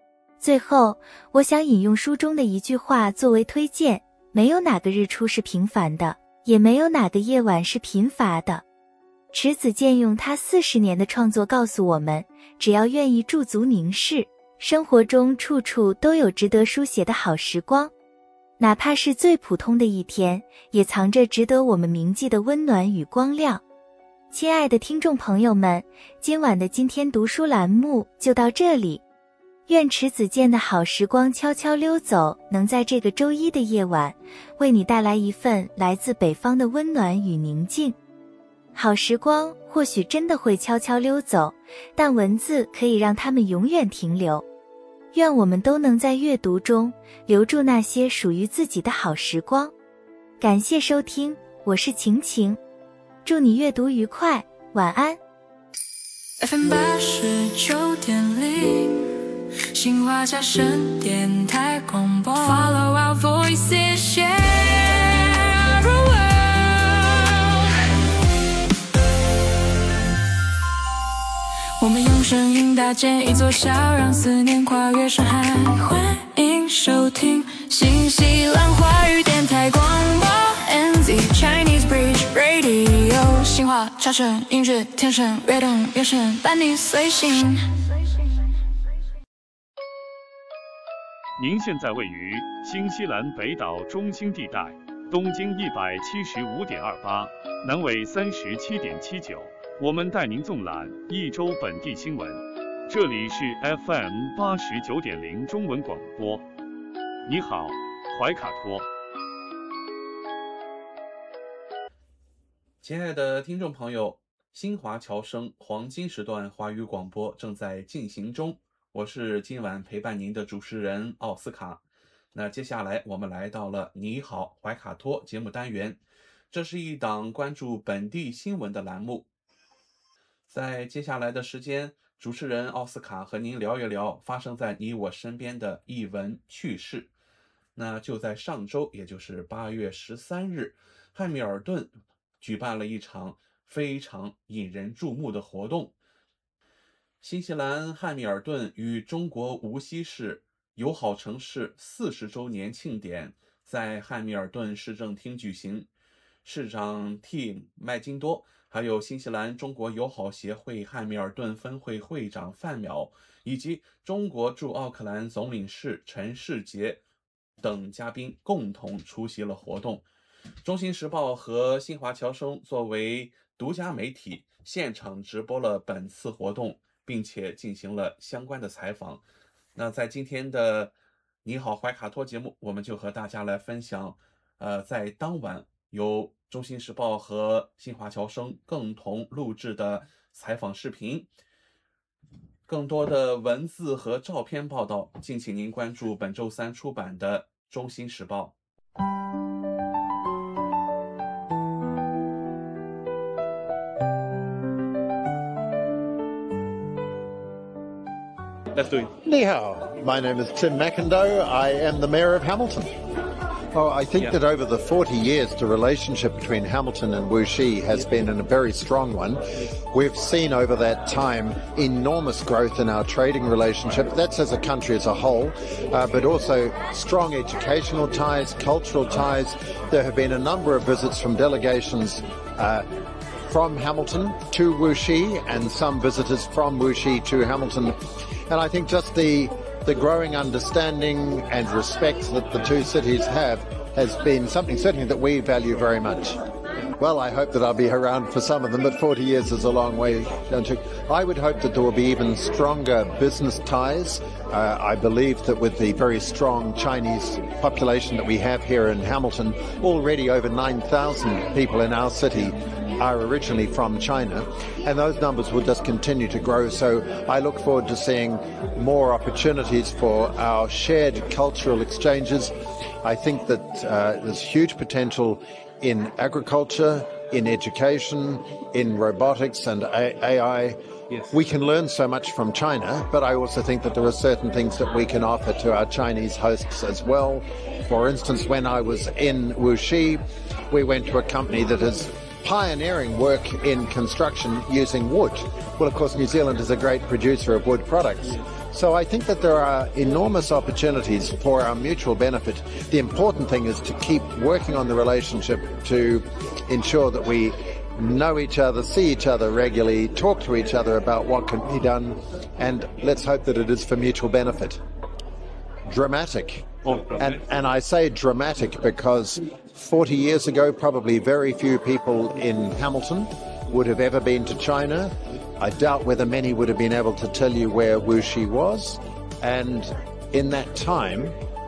最后，我想引用书中的一句话作为推荐：没有哪个日出是平凡的，也没有哪个夜晚是贫乏的。迟子建用他四十年的创作告诉我们，只要愿意驻足凝视，生活中处处都有值得书写的好时光。哪怕是最普通的一天，也藏着值得我们铭记的温暖与光亮。亲爱的听众朋友们，今晚的今天读书栏目就到这里。愿迟子建的好时光悄悄溜走，能在这个周一的夜晚，为你带来一份来自北方的温暖与宁静。好时光或许真的会悄悄溜走，但文字可以让它们永远停留。愿我们都能在阅读中留住那些属于自己的好时光。感谢收听，我是晴晴，祝你阅读愉快，晚安。 F M 八十九点零新华加深电台广播 Follow our voices share the world 我们用声音搭建一座桥，让思念跨越山海。欢迎收听新西兰华语电台广播 N Z Chinese Bridge Radio 新华潮声音乐天生跃动原声伴你随行。 您现在位于新西兰北岛中心地带，东经一百七十五点二八，南纬三十七点七九。我们带您纵览一周本地新闻。这里是 F M 八十九点零中文广播。你好，怀卡托。 亲爱的听众朋友，新华侨生黄金时段华语广播正在进行中。我是今晚陪伴您的主持人奥斯卡。那接下来我们来到了你好怀卡托节目单元，这是一档关注本地新闻的栏目。在接下来的时间，主持人奥斯卡和您聊一聊发生在你我身边的艺文趣事。那就在上周，也就是八月十三日，汉密尔顿举办了一场非常引人注目的活动。新西兰汉密尔顿与中国无锡市友好城市四十周年庆典在汉密尔顿市政厅举行。市长 Tim 麦金多，还有新西兰中国友好协会汉密尔顿分会会长范淼，以及中国驻奥克兰总领事陈世杰等嘉宾共同出席了活动。中新时报和新华侨生作为独家媒体，现场直播了本次活动，并且进行了相关的采访。那在今天的你好怀卡托节目，我们就和大家来分享呃，在当晚由中新时报和新华侨生共同录制的采访视频。更多的文字和照片报道，敬请您关注本周三出版的中新时报。 Let's do it. Ni hao. My name is Tim McIndoe. I am the Mayor of Hamilton. Oh, I think yeah. that over the forty years, the relationship between Hamilton and Wuxi has been a very strong one. We've seen over that time enormous growth in our trading relationship. That's as a country as a whole, uh, but also strong educational ties, cultural ties. There have been a number of visits from delegations uh, from Hamilton to Wuxi and some visitors from Wuxi to Hamilton. And I think just the the growing understanding and respect that the two cities have has been something certainly that we value very much. Well, I hope that I'll be around for some of them, but forty years is a long way, don't you? I would hope that there will be even stronger business ties. Uh, I believe that with the very strong Chinese population that we have here in Hamilton, already over nine thousand people in our city are originally from China, and those numbers will just continue to grow. So I look forward to seeing more opportunities for our shared cultural exchanges. I think that uh, there's huge potential in agriculture, in education, in robotics and A I. Yes. We can learn so much from China, but I also think that there are certain things that we can offer to our Chinese hosts as well. For instance, when I was in Wuxi, we went to a company that is pioneering work in construction using wood. Well, of course, New Zealand is a great producer of wood products. So I think that there are enormous opportunities for our mutual benefit. The important thing is to keep working on the relationship to ensure that we know each other, see each other regularly, talk to each other about what can be done, and let's hope that it is for mutual benefit. Dramatic. And, and I say dramatic because forty years ago, probably very few people in Hamilton would have ever been to China. I doubt whether many would have been able to tell you where Wuxi was. And in that time,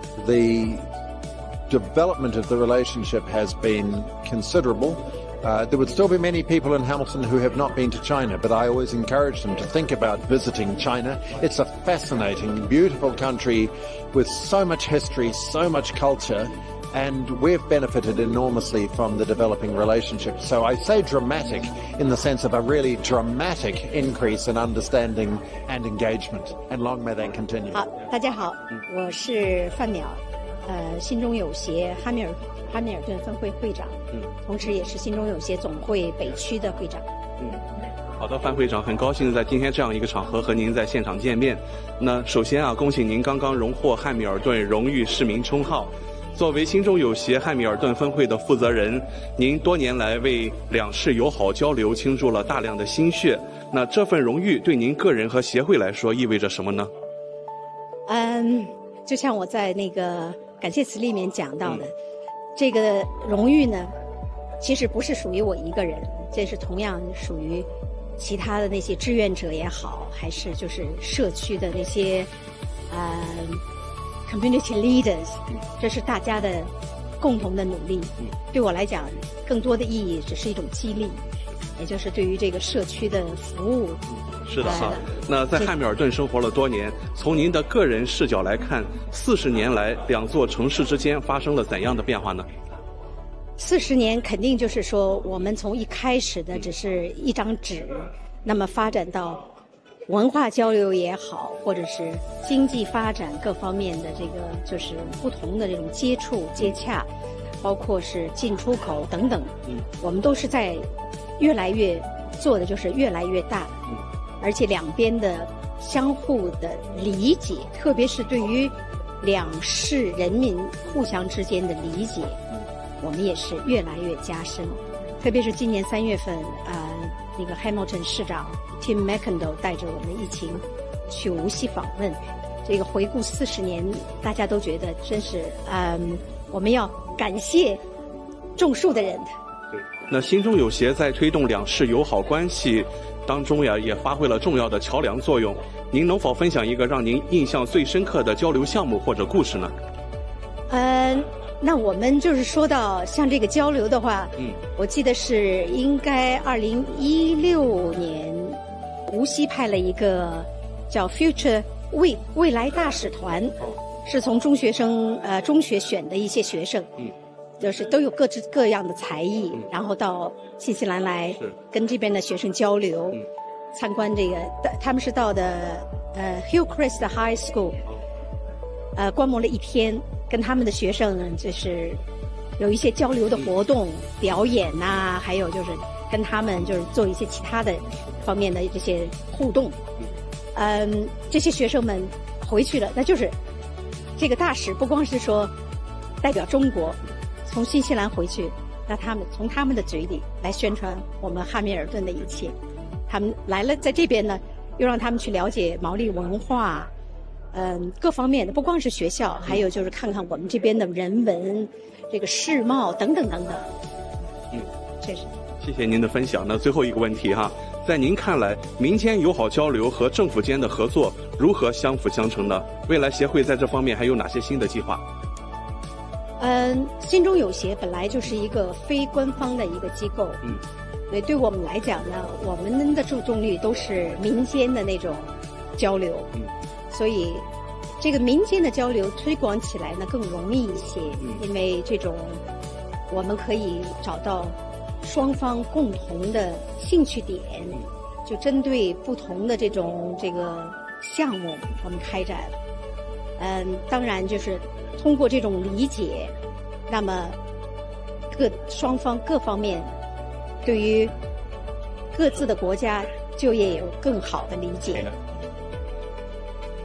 the development of the relationship has been considerable. Uh, there would still be many people in Hamilton who have not been to China, but I always encourage them to think about visiting China. It's a fascinating, beautiful country with so much history, so much culture, and we've benefited enormously from the developing relationship. So I say dramatic in the sense of a really dramatic increase in understanding and engagement, and long may that continue. 好，大家好，我是范淼，呃，新中友协哈密尔哈密尔顿分会会长，嗯，同时也是新中友协总会北区的会长。 嗯，好的，范会长，很高兴在今天这样一个场合和您在现场见面。那首先啊，恭喜您刚刚荣获汉密尔顿荣誉市民称号。作为新中友协汉密尔顿分会的负责人，您多年来为两市友好交流倾注了大量的心血。那这份荣誉对您个人和协会来说意味着什么呢？ 嗯，就像我在那个感谢词里面讲到的，嗯、这个荣誉呢，其实不是属于我一个人，这是同样属于其他的那些志愿者也好，还是就是社区的那些，呃。community leaders， 这是大家的共同的努力。对我来讲，更多的意义只是一种激励，也就是对于这个社区的服务。 是的哈。那在汉密尔顿生活了多年，从您的个人视角来看，四十年来两座城市之间发生了怎样的变化呢？ 四十年肯定就是说，我们从一开始的只是一张纸，那么发展到文化交流也好，或者是经济发展各方面的这个就是不同的这种接触接洽，包括是进出口等等，嗯，我们都是在越来越做的就是越来越大，嗯，而且两边的相互的理解，特别是对于两市人民互相之间的理解，嗯，我们也是越来越加深，特别是今年三月份，呃，那个 Hamilton 市长Tim McIndoe 带着我们一起去无锡访问，这个回顾四十年，大家都觉得真是，嗯，我们要感谢种树的人。 对，那新中友协在推动两市友好关系当中呀，也发挥了重要的桥梁作用。您能否分享一个让您印象最深刻的交流项目或者故事呢？ 嗯。那我们就是说到像这个交流的话，嗯，我记得是应该二零一六年，无锡派了一个叫 Future 未未来大使团，哦，是从中学生呃中学选的一些学生，嗯，就是都有各自各样的才艺，嗯，然后到新西兰来跟这边的学生交流，嗯，参观这个，他们是到的呃 Hillcrest High School， 呃观摩了一天。跟他们的学生就是有一些交流的活动，表演呐，啊，还有就是跟他们就是做一些其他的方面的这些互动。嗯，这些学生们回去了，那就是这个大使不光是说代表中国从新西兰回去，那他们从他们的嘴里来宣传我们汉密尔顿的一切。他们来了，在这边呢，又让他们去了解毛利文化。嗯，各方面的不光是学校，还有就是看看我们这边的人文、这个世贸等等等等。 嗯， 这是。 谢谢您的分享。那最后一个问题哈，在您看来，民间友好交流和政府间的合作如何相辅相成呢？未来协会在这方面还有哪些新的计划？ 嗯，新中友协本来就是一个非官方的一个机构，嗯，所以对我们来讲呢，我们的注重力都是民间的那种交流，嗯。所以，这个民间的交流推广起来呢更容易一些，因为这种我们可以找到双方共同的兴趣点，就针对不同的这种这个项目我们开展。嗯，当然就是通过这种理解，那么各双方各方面对于各自的国家就业有更好的理解。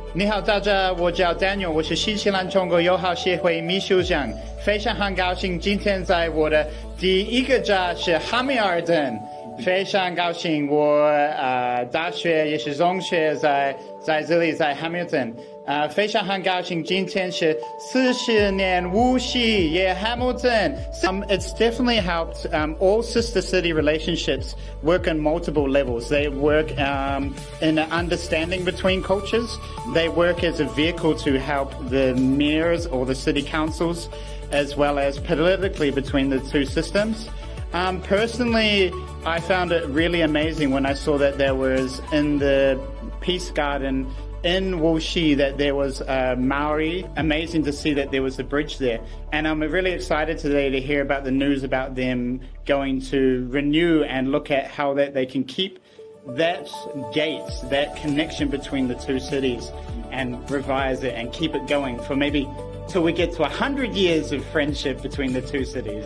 你好，大家，我叫 Daniel， 我是新西兰中国友好协会秘书长，非常很高兴今天在我的第一个家是哈密尔顿，非常高兴我呃大学也是中学在在这里在 Hamilton， 呃非常很高兴今天是四十年无锡也 Hamilton。Um, it's definitely helped um, all sister city relationships work on multiple levels. They work um, in an understanding between cultures. They work as a vehicle to help the mayors or the city councils, as well as politically between the two systems. Um, personally, I found it really amazing when I saw that there was in the Peace Garden in Wuxi that there was a Maori. Amazing to see that there was a bridge there. And I'm really excited today to hear about the news about them going to renew and look at how that they can keep that gate, that connection between the two cities and revise it and keep it going for maybe till we get to a hundred years of friendship between the two cities.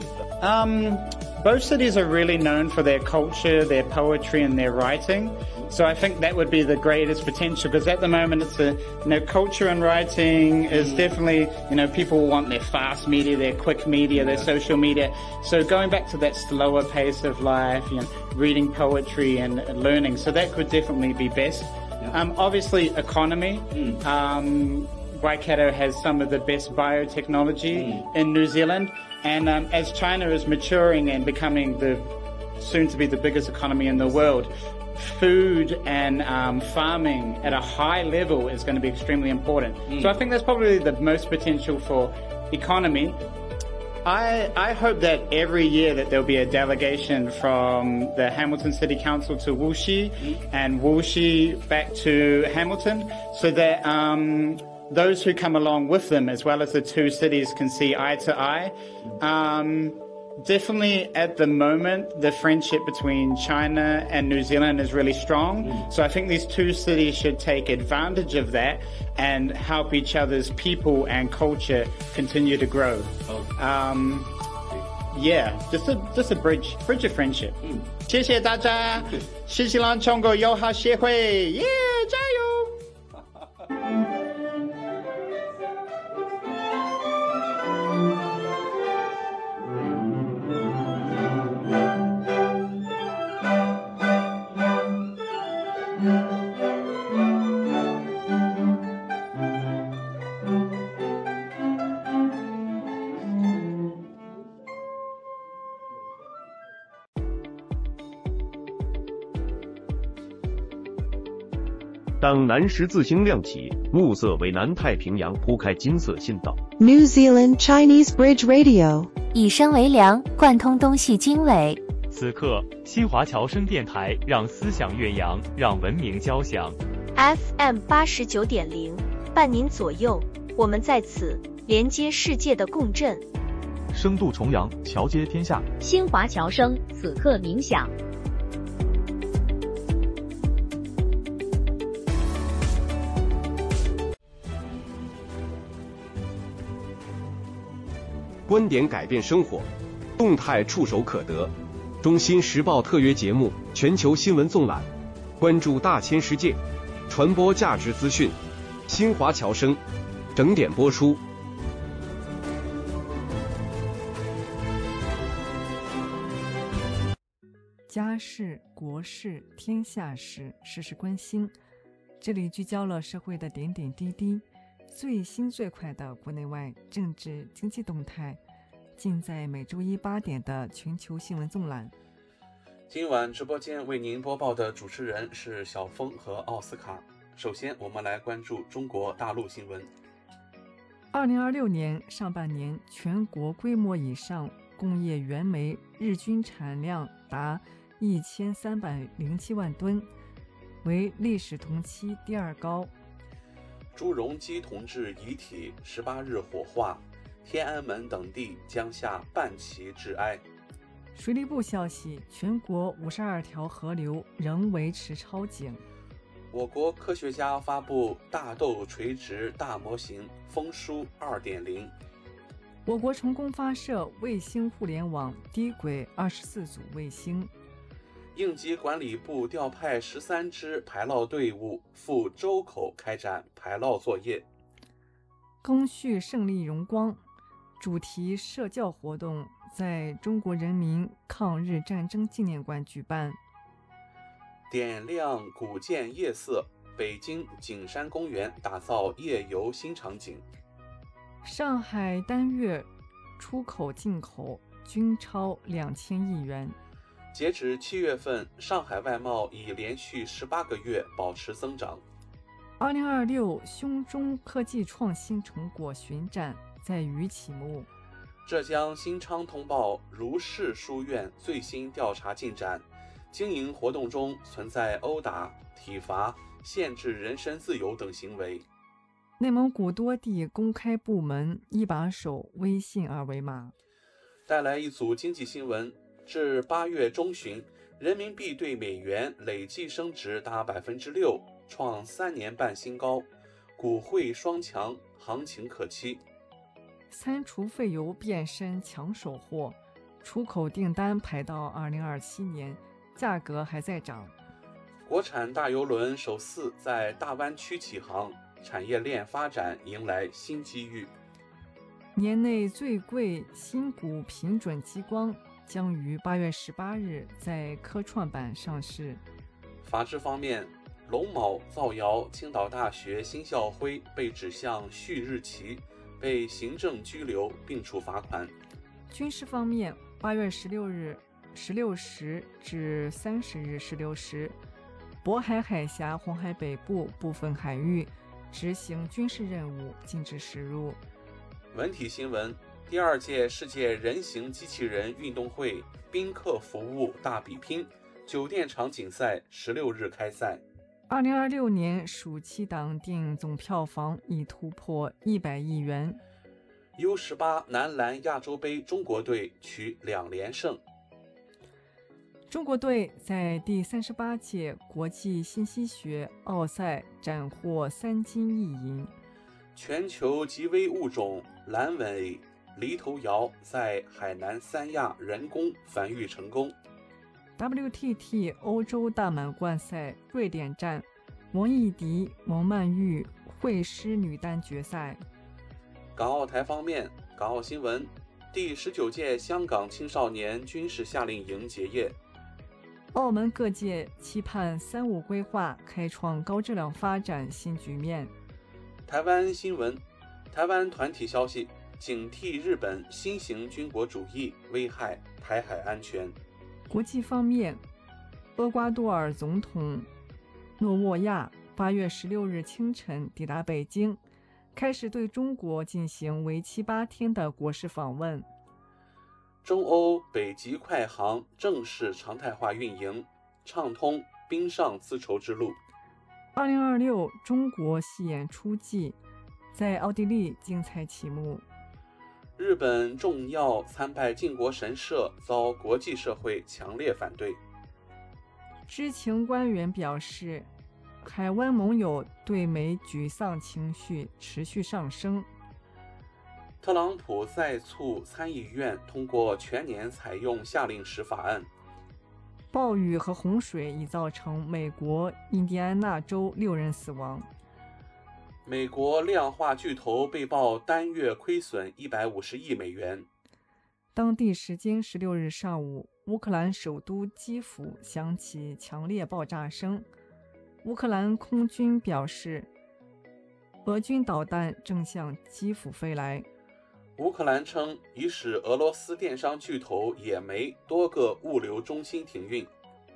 Um, both cities are really known for their culture, their poetry and their writing. So I think that would be the greatest potential because at the moment it's a, you know, culture and writing is definitely, you know, people want their fast media, their quick media, their social media. So going back to that slower pace of life, you know, reading poetry and learning. So that could definitely be best. Um, obviously economy. Um, Waikato has some of the best biotechnology in New Zealand. And um, as China is maturing and becoming the soon to be the biggest economy in the world, food and um, farming at a high level is going to be extremely important. Mm. So I think that's probably the most potential for economy. I, I hope that every year that there'll be a delegation from the Hamilton City Council to Wuxi mm. and Wuxi back to Hamilton so that um, those who come along with them as well as the two cities can see eye to eye. Um, Definitely at the moment, the friendship between China and New Zealand is really strong. Mm. So I think these two cities should take advantage of that and help each other's people and culture continue to grow. Oh. Um, yeah, just a, just a bridge, bridge of friendship. Mm. 谢谢大家，新西兰中国友好协会，耶，加油！ 当南十字星亮起，暮色为南太平洋铺开金色信道。 New Zealand Chinese Bridge Radio 以声为梁，贯通东西经纬。 此刻，新华侨生电台让思想跃扬，让文明交响。 F M 八十九点零，伴您左右，我们在此连接世界的共振。 声度重阳，侨接天下。 新华侨生此刻冥想。 观点改变生活，动态触手可得。中新时报特约节目《全球新闻纵览》，关注大千世界，传播价值资讯。新华侨生整点播出。 家事、国事、天下事，事事关心。这里聚焦了社会的点点滴滴。最新最快的国内外政治经济动态，尽在每周一八点的全球新闻纵览。 今晚直播间为您播报的主持人是小峰和奥斯卡。首先，我们来关注中国大陆新闻。 二零二六年上半年，全国规模以上工业原煤日均产量达一千三百零七万吨，为历史同期第二高。 朱镕基同志遗体十八日火化，天安门等地将下半旗致哀。 水利部消息，全国五十二条河流仍维持超警。 我国科学家发布大豆垂直大模型风叔 二点零。 我国成功发射卫星互联网低轨二十四组卫星。 应急管理部调派十三支排涝队伍赴周口开展排涝作业。 赓续胜利荣光主题社教活动在中国人民抗日战争纪念馆举办。 点亮古建夜色，北京景山公园打造夜游新场景。 上海单月出口进口均超两千亿元。 截止七月份，上海外贸已连续十八个月保持增长。 二零二六胸中科技创新成果巡展在渝启幕。 浙江新昌通报如是书院最新调查进展，经营活动中存在殴打、体罚、限制人身自由等行为。 内蒙古多地公开部门一把手微信二维码。 带来一组经济新闻。至八月中旬，人民币对美元累计升值达百分之六，创三年半新高，股汇双强，行情可期。 三除废油变身抢手货，出口订单排到二零二七年，价格还在涨。 国产大邮轮首次在大湾区起航，产业链发展迎来新机遇。 年内最贵新股平准激光将于八月十八日在科创板上市。 法治方面，龙某造谣青岛大学新校徽被指向旭日旗，被行政拘留并处罚款。 军事方面，八月十六日十六时至三十日十六时，渤海海峡、红海北部部分海域执行军事任务，禁止驶入。 文体新闻。第二届世界人形机器人运动会宾客服务大比拼酒店场景赛十六日开赛。 二零二六年暑期档电影总票房已突破一百亿元。 U 十八 男篮亚洲杯中国队取两连胜。 中国队在第三十八届国际信息学奥赛斩获三金一银。 全球极危物种蓝尾犁头鹞在海南三亚人工繁育成功。 W T T 欧洲大满贯赛瑞典站，王艺迪、王曼玉会师女单决赛。 港澳台方面，港澳新闻：第十九届香港青少年军事夏令营结业。 澳门各界期盼三五规划开创高质量发展新局面。 台湾新闻：台湾团体消息，警惕日本新型军国主义危害台海安全。 国际方面，厄瓜多尔总统诺沃亚八月十六日清晨抵达北京，开始对中国进行为期八天的国事访问。 中欧北极快航正式常态化运营，畅通冰上丝绸之路。 二零二六中国戏演初季在奥地利精彩启幕。 日本重要参拜靖国神社遭国际社会强烈反对。 知情官员表示，海湾盟友对美沮丧情绪持续上升。 特朗普再促参议院通过全年采用夏令时法案。 暴雨和洪水已造成美国印第安纳州六人死亡。 美国量化巨头被曝单月亏损一百五十亿美元。 当地时间十六日上午，乌克兰首都基辅响起强烈爆炸声。乌克兰空军表示，俄军导弹正向基辅飞来。 乌克兰称已使俄罗斯电商巨头野莓多个物流中心停运。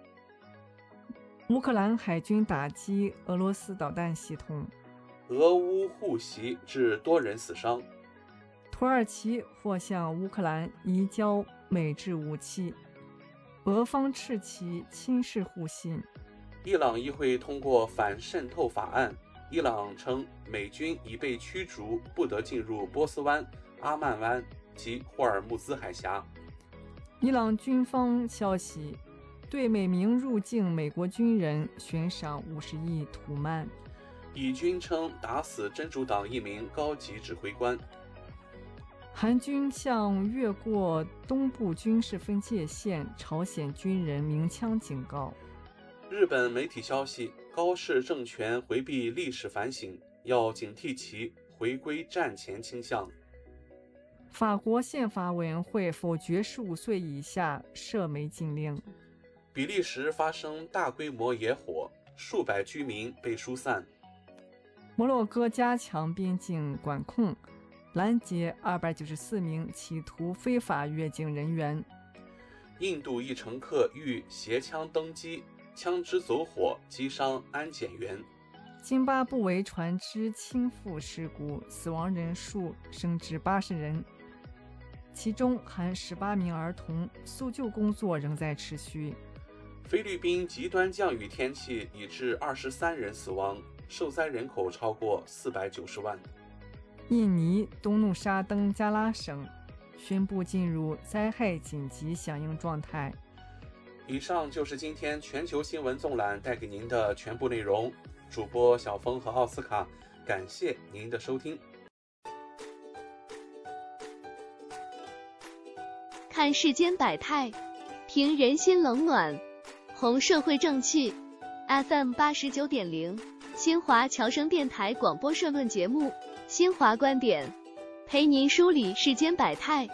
乌克兰海军打击俄罗斯导弹系统。 俄乌互袭致多人死伤。 土耳其或向乌克兰移交美制武器，俄方斥其轻视互信。 伊朗议会通过反渗透法案，伊朗称美军已被驱逐，不得进入波斯湾、阿曼湾及霍尔木兹海峡。 伊朗军方消息，对每名入境美国军人悬赏五十亿土曼。 以军称打死真主党一名高级指挥官。 韩军向越过东部军事分界线朝鲜军人鸣枪警告。 日本媒体消息，高市政权回避历史反省，要警惕其回归战前倾向。 法国宪法委员会否决十五岁以下涉媒禁令。 比利时发生大规模野火，数百居民被疏散。 摩洛哥加强边境管控，拦截二百九十四名企图非法越境人员。 印度一乘客遇携枪登机，枪支走火，击伤安检员。 津巴布韦船只倾覆事故，死亡人数升至八十人，其中含十八名儿童，搜救工作仍在持续。 菲律宾极端降雨天气已致二十三人死亡，受灾人口超过四百九十万。 印尼东努沙登加拉省宣布进入灾害紧急响应状态。 以上就是今天全球新闻纵览带给您的全部内容。主播小峰和奥斯卡，感谢您的收听。 看世间百态，评人心冷暖，弘社会正气。F M 八十九点零，新华侨生电台广播社论节目，新华观点，陪您梳理世间百态。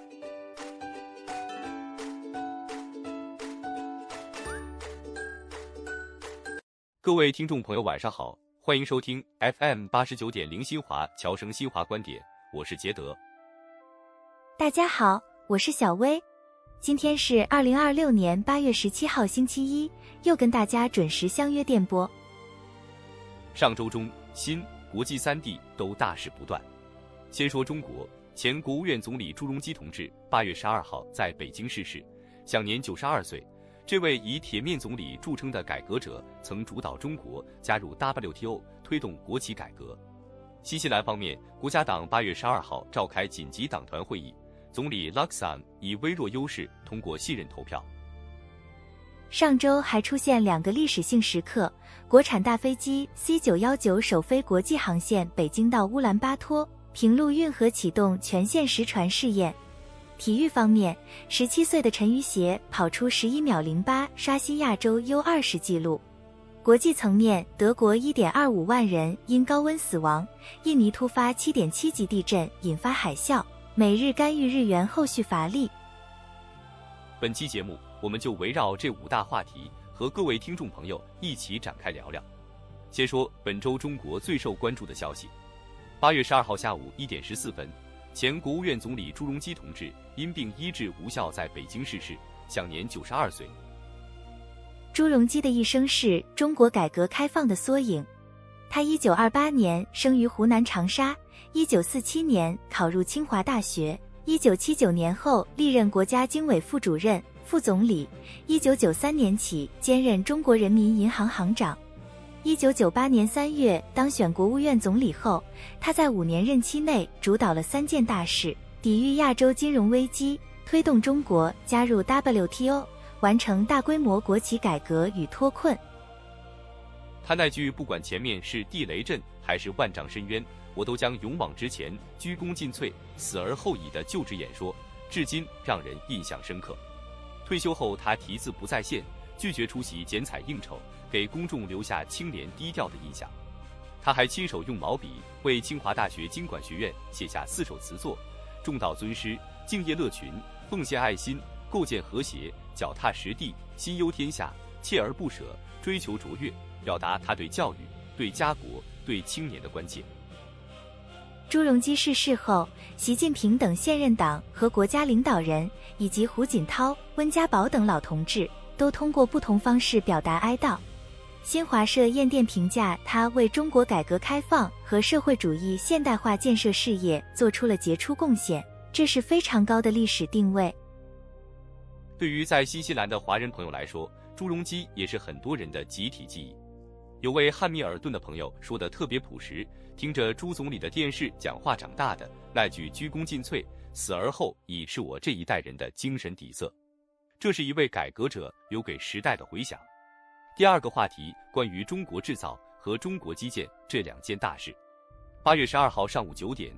各位听众朋友晚上好，欢迎收听 F M 八十九点零新华侨生新华观点，我是杰德。 大家好，我是小薇。今天是二零二六年八月十七号星期一，又跟大家准时相约电波。 上周中新国际三地都大事不断。先说中国，前国务院总理朱镕基同志八月十二号在北京逝世，享年九十二岁。这位以铁面总理著称的改革者，曾主导中国加入 W T O， 推动国企改革。新西兰方面，国家党八月十二号召开紧急党团会议，总理 Luxon 以微弱优势通过信任投票。 上周还出现两个历史性时刻，国产大飞机 C 九一九首飞国际航线北京到乌兰巴托，平陆运河启动全线实船试验。体育方面，十七岁的陈芋协跑出十一秒零八，刷新亚洲 U 二十 纪录。国际层面，德国 一点二五万人因高温死亡，印尼突发 七点七级地震引发海啸，美日干预日元后续乏力。 本期节目我们就围绕这五大话题和各位听众朋友一起展开聊聊。先说本周中国最受关注的消息。八月十二号下午一点十四分，前国务院总理朱镕基同志因病医治无效在北京逝世，享年九十二岁。 朱镕基的一生是中国改革开放的缩影。他一九二八年生于湖南长沙，一九四七年考入清华大学，一九七九年后历任国家经委副主任、副总理，一九九三年起兼任中国人民银行行长。一九九八年三月当选国务院总理后，他在五年任期内主导了三件大事，抵御亚洲金融危机，推动中国加入 W T O， 完成大规模国企改革与脱困。 他那句不管前面是地雷阵还是万丈深渊，我都将勇往直前，鞠躬尽瘁，死而后已的就职演说，至今让人印象深刻。退休后他题字不再现，拒绝出席剪彩应酬，给公众留下清廉低调的印象。他还亲手用毛笔为清华大学经管学院写下四首词作，重道尊师，敬业乐群，奉献爱心，构建和谐，脚踏实地，心忧天下，锲而不舍，追求卓越，表达他对教育、对家国、对青年的关切。 朱镕基逝世后，习近平等现任党和国家领导人以及胡锦涛、温家宝等老同志都通过不同方式表达哀悼。新华社燕电评价他为中国改革开放和社会主义现代化建设事业做出了杰出贡献，这是非常高的历史定位。 对于在新西兰的华人朋友来说，朱镕基也是很多人的集体记忆。有位汉密尔顿的朋友说得特别朴实，听着朱总理的电视讲话长大的那句鞠躬尽瘁，死而后已是我这一代人的精神底色。这是一位改革者留给时代的回响。第二个话题关于中国制造和中国基建这两件大事。八月十二号上午九点，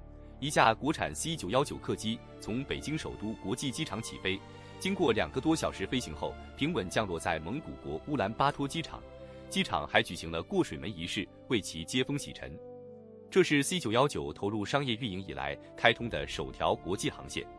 一架国产 C 九一九客机从北京首都国际机场起飞，经过两个多小时飞行后，平稳降落在蒙古国乌兰巴托机场。机场还举行了过水门仪式，为其接风洗尘。这是 C 九一九投入商业运营以来开通的首条国际航线。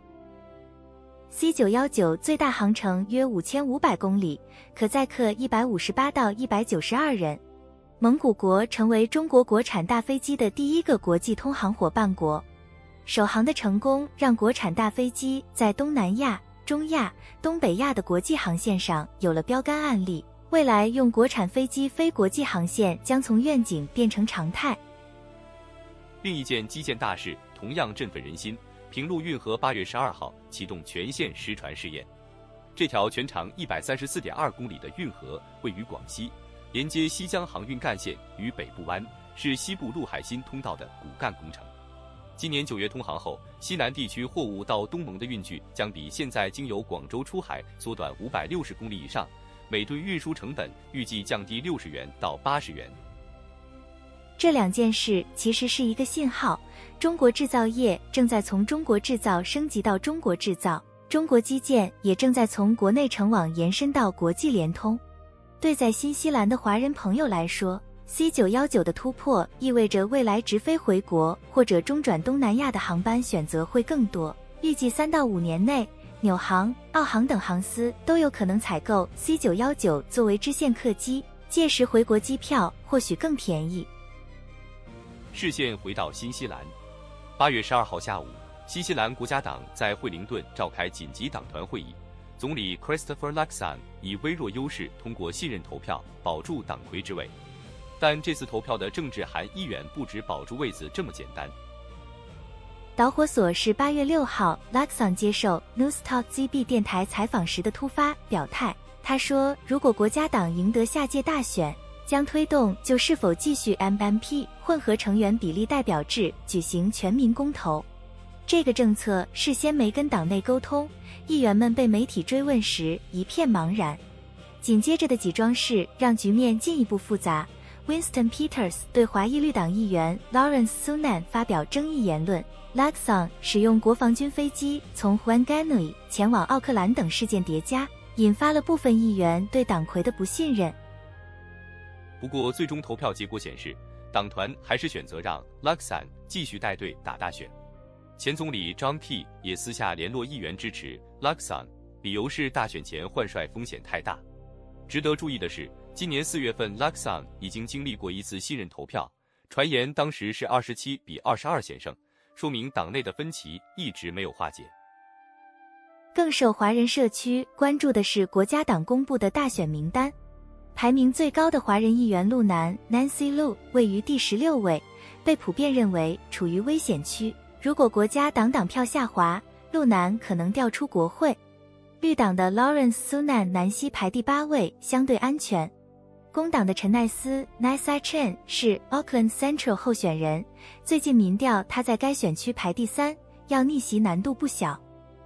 C 九一九最大航程约五千五百公里，可载客一百五十八到一百九十二人。蒙古国成为中国国产大飞机的第一个国际通航伙伴国。首航的成功让国产大飞机在东南亚、中亚、东北亚的国际航线上有了标杆案例。未来用国产飞机飞国际航线将从愿景变成常态。 另一件基建大事同样振奋人心，平陆运河八月十二号启动全线实船试验。这条全长一百三十四点二公里的运河位于广西，连接西江航运干线与北部湾，是西部陆海新通道的骨干工程。今年九月通航后，西南地区货物到东盟的运距将比现在经由广州出海缩短五百六十公里以上，每吨运输成本预计降低六十元到八十元。 这两件事其实是一个信号，中国制造业正在从中国制造升级到中国制造，中国基建也正在从国内城网延伸到国际联通。对在新西兰的华人朋友来说， C 九一九的突破意味着未来直飞回国或者中转东南亚的航班选择会更多。预计三到五年内，纽航、澳航等航司都有可能采购 C 九一九作为支线客机，届时回国机票或许更便宜。 视线回到新西兰，八月十二号下午，新西兰国家党在惠灵顿召开紧急党团会议，总理 Christopher Luxon 以微弱优势通过信任投票保住党魁之位。但这次投票的政治含义远不止保住位子这么简单。 导火索是八月六号 Luxon 接受 Newstalk Z B 电台采访时的突发表态，他说如果国家党赢得下届大选，将推动就是否继续 M M P 混合成员比例代表制举行全民公投。这个政策事先没跟党内沟通，议员们被媒体追问时一片茫然。紧接着的几桩事让局面进一步复杂。Winston Peters 对华裔绿党议员 Lawrence Sunan 发表争议言论， Luxon 使用国防军飞机从 Huanganui 前往奥克兰等事件叠加，引发了部分议员对党魁的不信任。 不过最终投票结果显示，党团还是选择让 Luxon 继续带队打大选。前总理 John Key 也私下联络议员支持 Luxon， 理由是大选前换帅风险太大。值得注意的是，今年四月份 Luxon 已经经历过一次信任投票，传言当时是二十七比二十二险胜，说明党内的分歧一直没有化解。 更受华人社区关注的是国家党公布的大选名单，排名最高的华人议员陆南 Nancy Lu 位于第十六位，被普遍认为处于危险区，如果国家党党票下滑，陆南可能调出国会。绿党的 Lawrence Sunan 南希排第八位，相对安全。工党的陈奈斯 Nisa Chen 是 Auckland Central 候选人，最近民调他在该选区排第三，要逆袭难度不小。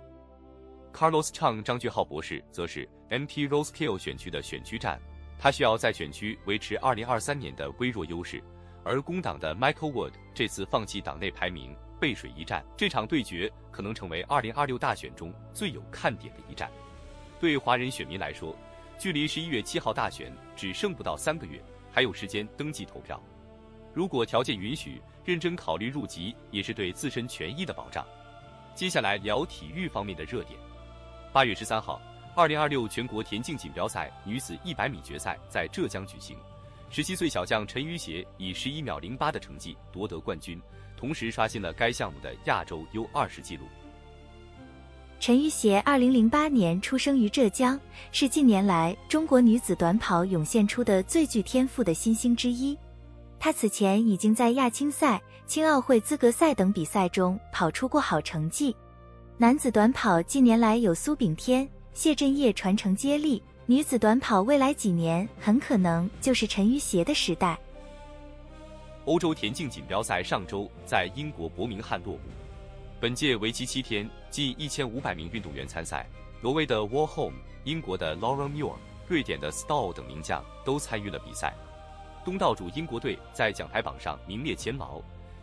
Carlos Chang 张俊浩博士则是 M T Rosehill 选区的选区战，他需要在选区维持二零二三年的微弱优势，而工党的 Michael Wood 这次放弃党内排名，背水一战。这场对决可能成为二零二六大选中最有看点的一战。对华人选民来说，距离十一月七号大选只剩不到三个月，还有时间登记投票。如果条件允许，认真考虑入籍也是对自身权益的保障。接下来聊体育方面的热点。八月十三号，二零二六全国田径锦标赛女子一百米决赛在浙江举行，十七岁小将陈芋协以十一秒零八的成绩夺得冠军，同时刷新了该项目的亚洲 U 二十纪录。 陈芋协二零零八年出生于浙江，是近年来中国女子短跑涌现出的最具天赋的新星之一。她此前已经在亚青赛、青奥会资格赛等比赛中跑出过好成绩。男子短跑近年来有苏炳添、谢震业传承接力，女子短跑未来几年很可能就是陈芋协的时代。 欧洲田径锦标赛上周在英国伯明翰落幕，本届为期七天，近一千五百名运动员参赛。挪威的 Warholm、英国的 Laura Muir、瑞典的 Stahl 等名将都参与了比赛。东道主英国队在奖牌榜上名列前茅，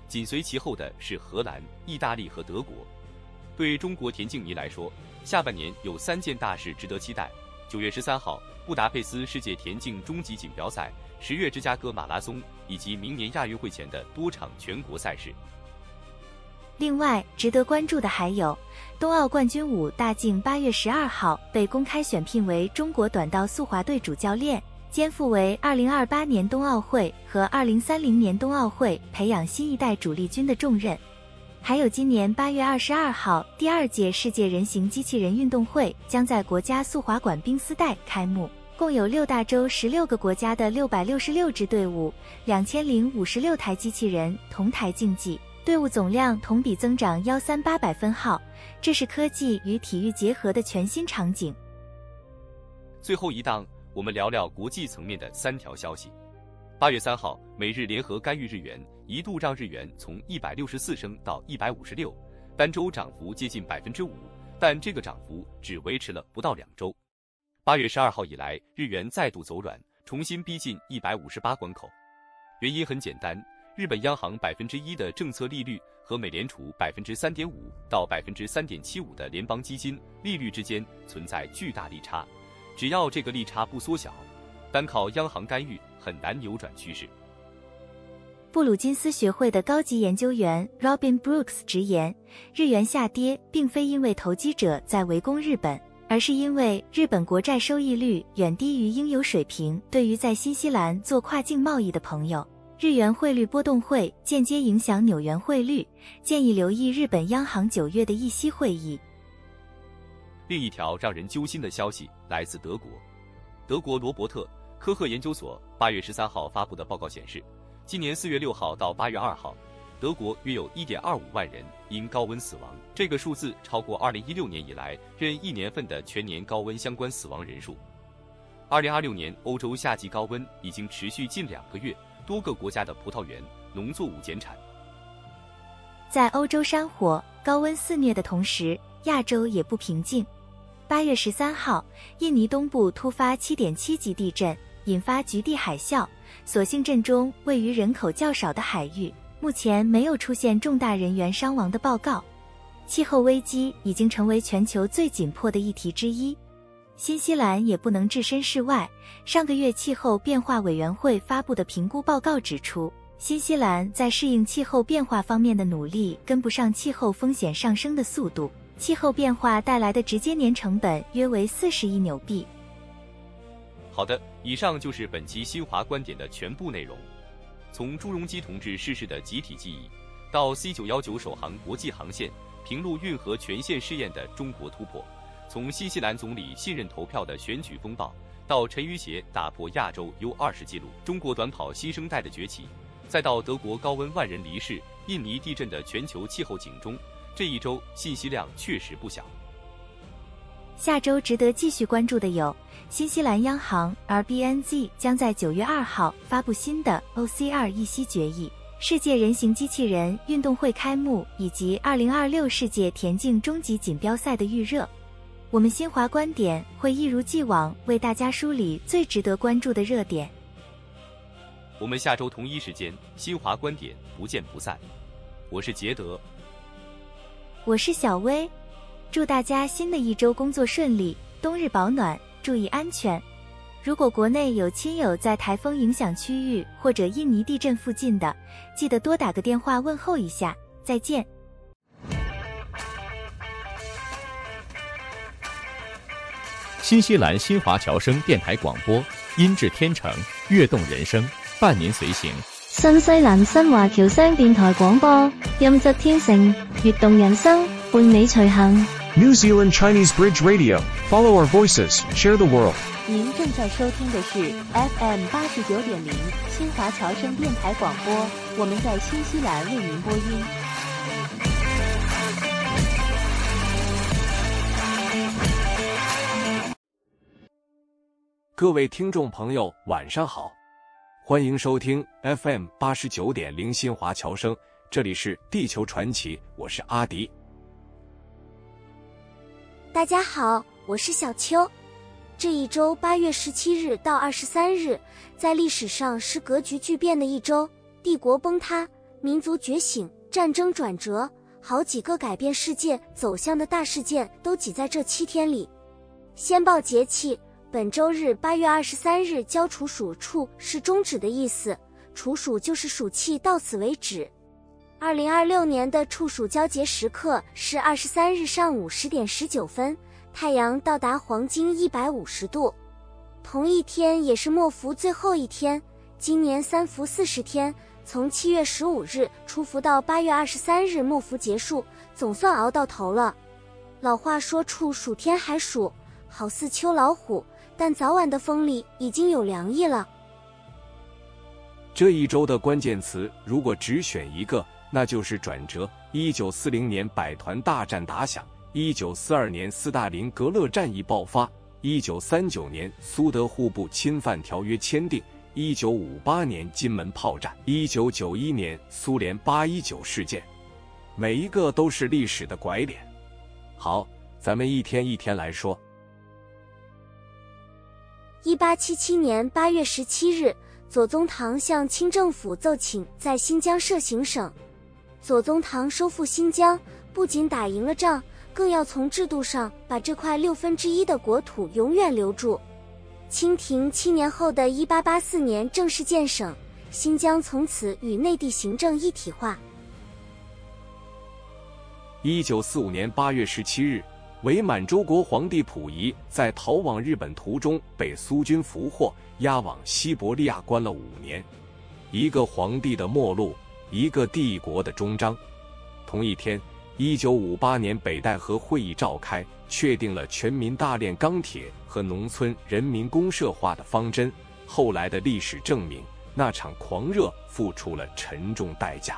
紧随其后的是荷兰、意大利和德国。对中国田径迷来说，下半年有三件大事值得期待：九月十三号布达佩斯世界田径终极锦标赛，十月芝加哥马拉松，以及明年亚运会前的多场全国赛事。 另外，值得关注的还有，冬奥冠军武大靖八月十二号被公开选聘为中国短道速滑队主教练，肩负为二零二八年冬奥会和二零三零年冬奥会培养新一代主力军的重任。还有今年八月二十二号，第二届世界人形机器人运动会将在国家速滑馆冰丝带开幕，共有六大洲十六个国家的六百六十六支队伍，两千零五十六台机器人同台竞技。队伍总量同比增长一三八百分号，这是科技与体育结合的全新场景。 最后一档，我们聊聊国际层面的三条消息。八月三号，美日联合干预日元，一度让日元从一百六十四升到一百五十六，单周涨幅接近百分之五，但这个涨幅只维持了不到两周。八月十二号以来，日元再度走软，重新逼近一百五十八关口。原因很简单。日本央行百分之一的政策利率和美联储百分之三点五到百分之三点七五的联邦基金利率之间存在巨大利差，只要这个利差不缩小，单靠央行干预很难扭转趋势。 布鲁金斯学会的高级研究员 Robin Brooks 直言，日元下跌并非因为投机者在围攻日本，而是因为日本国债收益率远低于应有水平。对于在新西兰做跨境贸易的朋友，日元汇率波动会间接影响纽元汇率，建议留意日本央行九月的议息会议。 另一条让人揪心的消息来自德国，德国罗伯特科赫研究所八月十三号发布的报告显示，今年四月六号到八月二号，德国约有 一点二五万人因高温死亡，这个数字超过二零一六年以来任一年份的全年高温相关死亡人数。二零二六年欧洲夏季高温已经持续近两个月，多个国家的葡萄园、农作物减产。 在欧洲山火、高温肆虐的同时，亚洲也不平静。八月十三号，印尼东部突发 七点七 级地震，引发局地海啸。所幸震中位于人口较少的海域，目前没有出现重大人员伤亡的报告。气候危机已经成为全球最紧迫的议题之一。新西兰也不能置身事外。上个月气候变化委员会发布的评估报告指出，新西兰在适应气候变化方面的努力跟不上气候风险上升的速度，气候变化带来的直接年成本约为四十亿纽币。 好的，以上就是本期新华观点的全部内容。从朱镕基同志逝世的集体记忆，到 C 九一九首航国际航线平陆运河全线试验的中国突破，从新西兰总理信任投票的选举风暴，到陈芋协打破亚洲 U 二十 纪录，中国短跑新生代的崛起，再到德国高温万人离世、印尼地震的全球气候警钟，这一周信息量确实不小。 下周值得继续关注的有，新西兰央行 R B N Z 将在九月二号发布新的 O C R 议息决议，世界人形机器人运动会开幕，以及二零二六世界田径终极锦标赛的预热。我们新华观点会一如既往为大家梳理最值得关注的热点。 我们下周同一时间新华观点不见不散。我是杰德， 我是小薇，祝大家新的一周工作顺利，冬日保暖，注意安全。如果国内有亲友在台风影响区域或者印尼地震附近的，记得多打个电话问候一下。再见。 新西兰新华侨生电台廣播，音質天成，躍動人生，伴您隨行。 新西蘭新華僑聲電台廣播，音質天成，躍動人生，伴你隨行。 New Zealand Chinese Bridge Radio. Follow our voices, share the world. 您正在收听的是 F M 八十九点零新华侨生电台廣播，我們在新西蘭為您播音。 各位听众朋友，晚上好，欢迎收听 F M 八十九点零新华侨生，这里是地球传奇，我是阿迪。 大家好，我是小秋。这一周八月十七日到二十三日，在历史上是格局巨变的一周，帝国崩塌， 民族觉醒、战争转折，好几个改变世界走向的大事件都挤在这七天里。先报节气，本周日八月二十三日交处暑，处是终止的意思，处暑就是暑气到此为止。二零二六年的处暑交节时刻是二十三日上午十点十九分，太阳到达黄金一百五十度。同一天也是末伏最后一天，今年三伏四十天，从七月十五日初伏到八月二十三日末伏结束，总算熬到头了。老话说处暑天还暑，好似秋老虎，但早晚的风里已经有凉意了。 这一周的关键词如果只选一个，那就是转折。一九四零年百团大战打响，一九四二年斯大林格勒战役爆发，一九三九年苏德互不侵犯条约签订，一九五八年金门炮战，一九九一年苏联八一九事件，每一个都是历史的拐点。好，咱们一天一天来说。 一八七七年八月十七日，左宗棠向清政府奏请在新疆设行省。左宗棠收复新疆，不仅打赢了仗，更要从制度上把这块六分之一的国土永远留住。清廷七年后的一八八四年正式建省，新疆从此与内地行政一体化。 一九四五年八月十七日，伪满洲国皇帝溥仪在逃往日本途中被苏军俘获，押往西伯利亚关了五年。一个皇帝的末路，一个帝国的终章。同一天，一九五八年北戴河会议召开，确定了全民大炼钢铁和农村人民公社化的方针。后来的历史证明，那场狂热付出了沉重代价。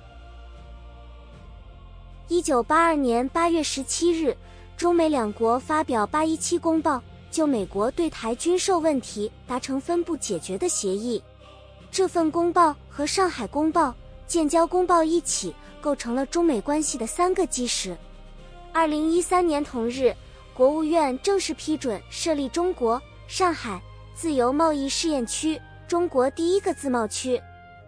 一九八二年八月十七日，中美两国发表八一七公报，就美国对台军售问题达成分部解决的协议。这份公报和上海公报、建交公报一起构成了中美关系的三个基石。二零一三年同日，国务院正式批准设立中国上海自由贸易试验区，中国第一个自贸区。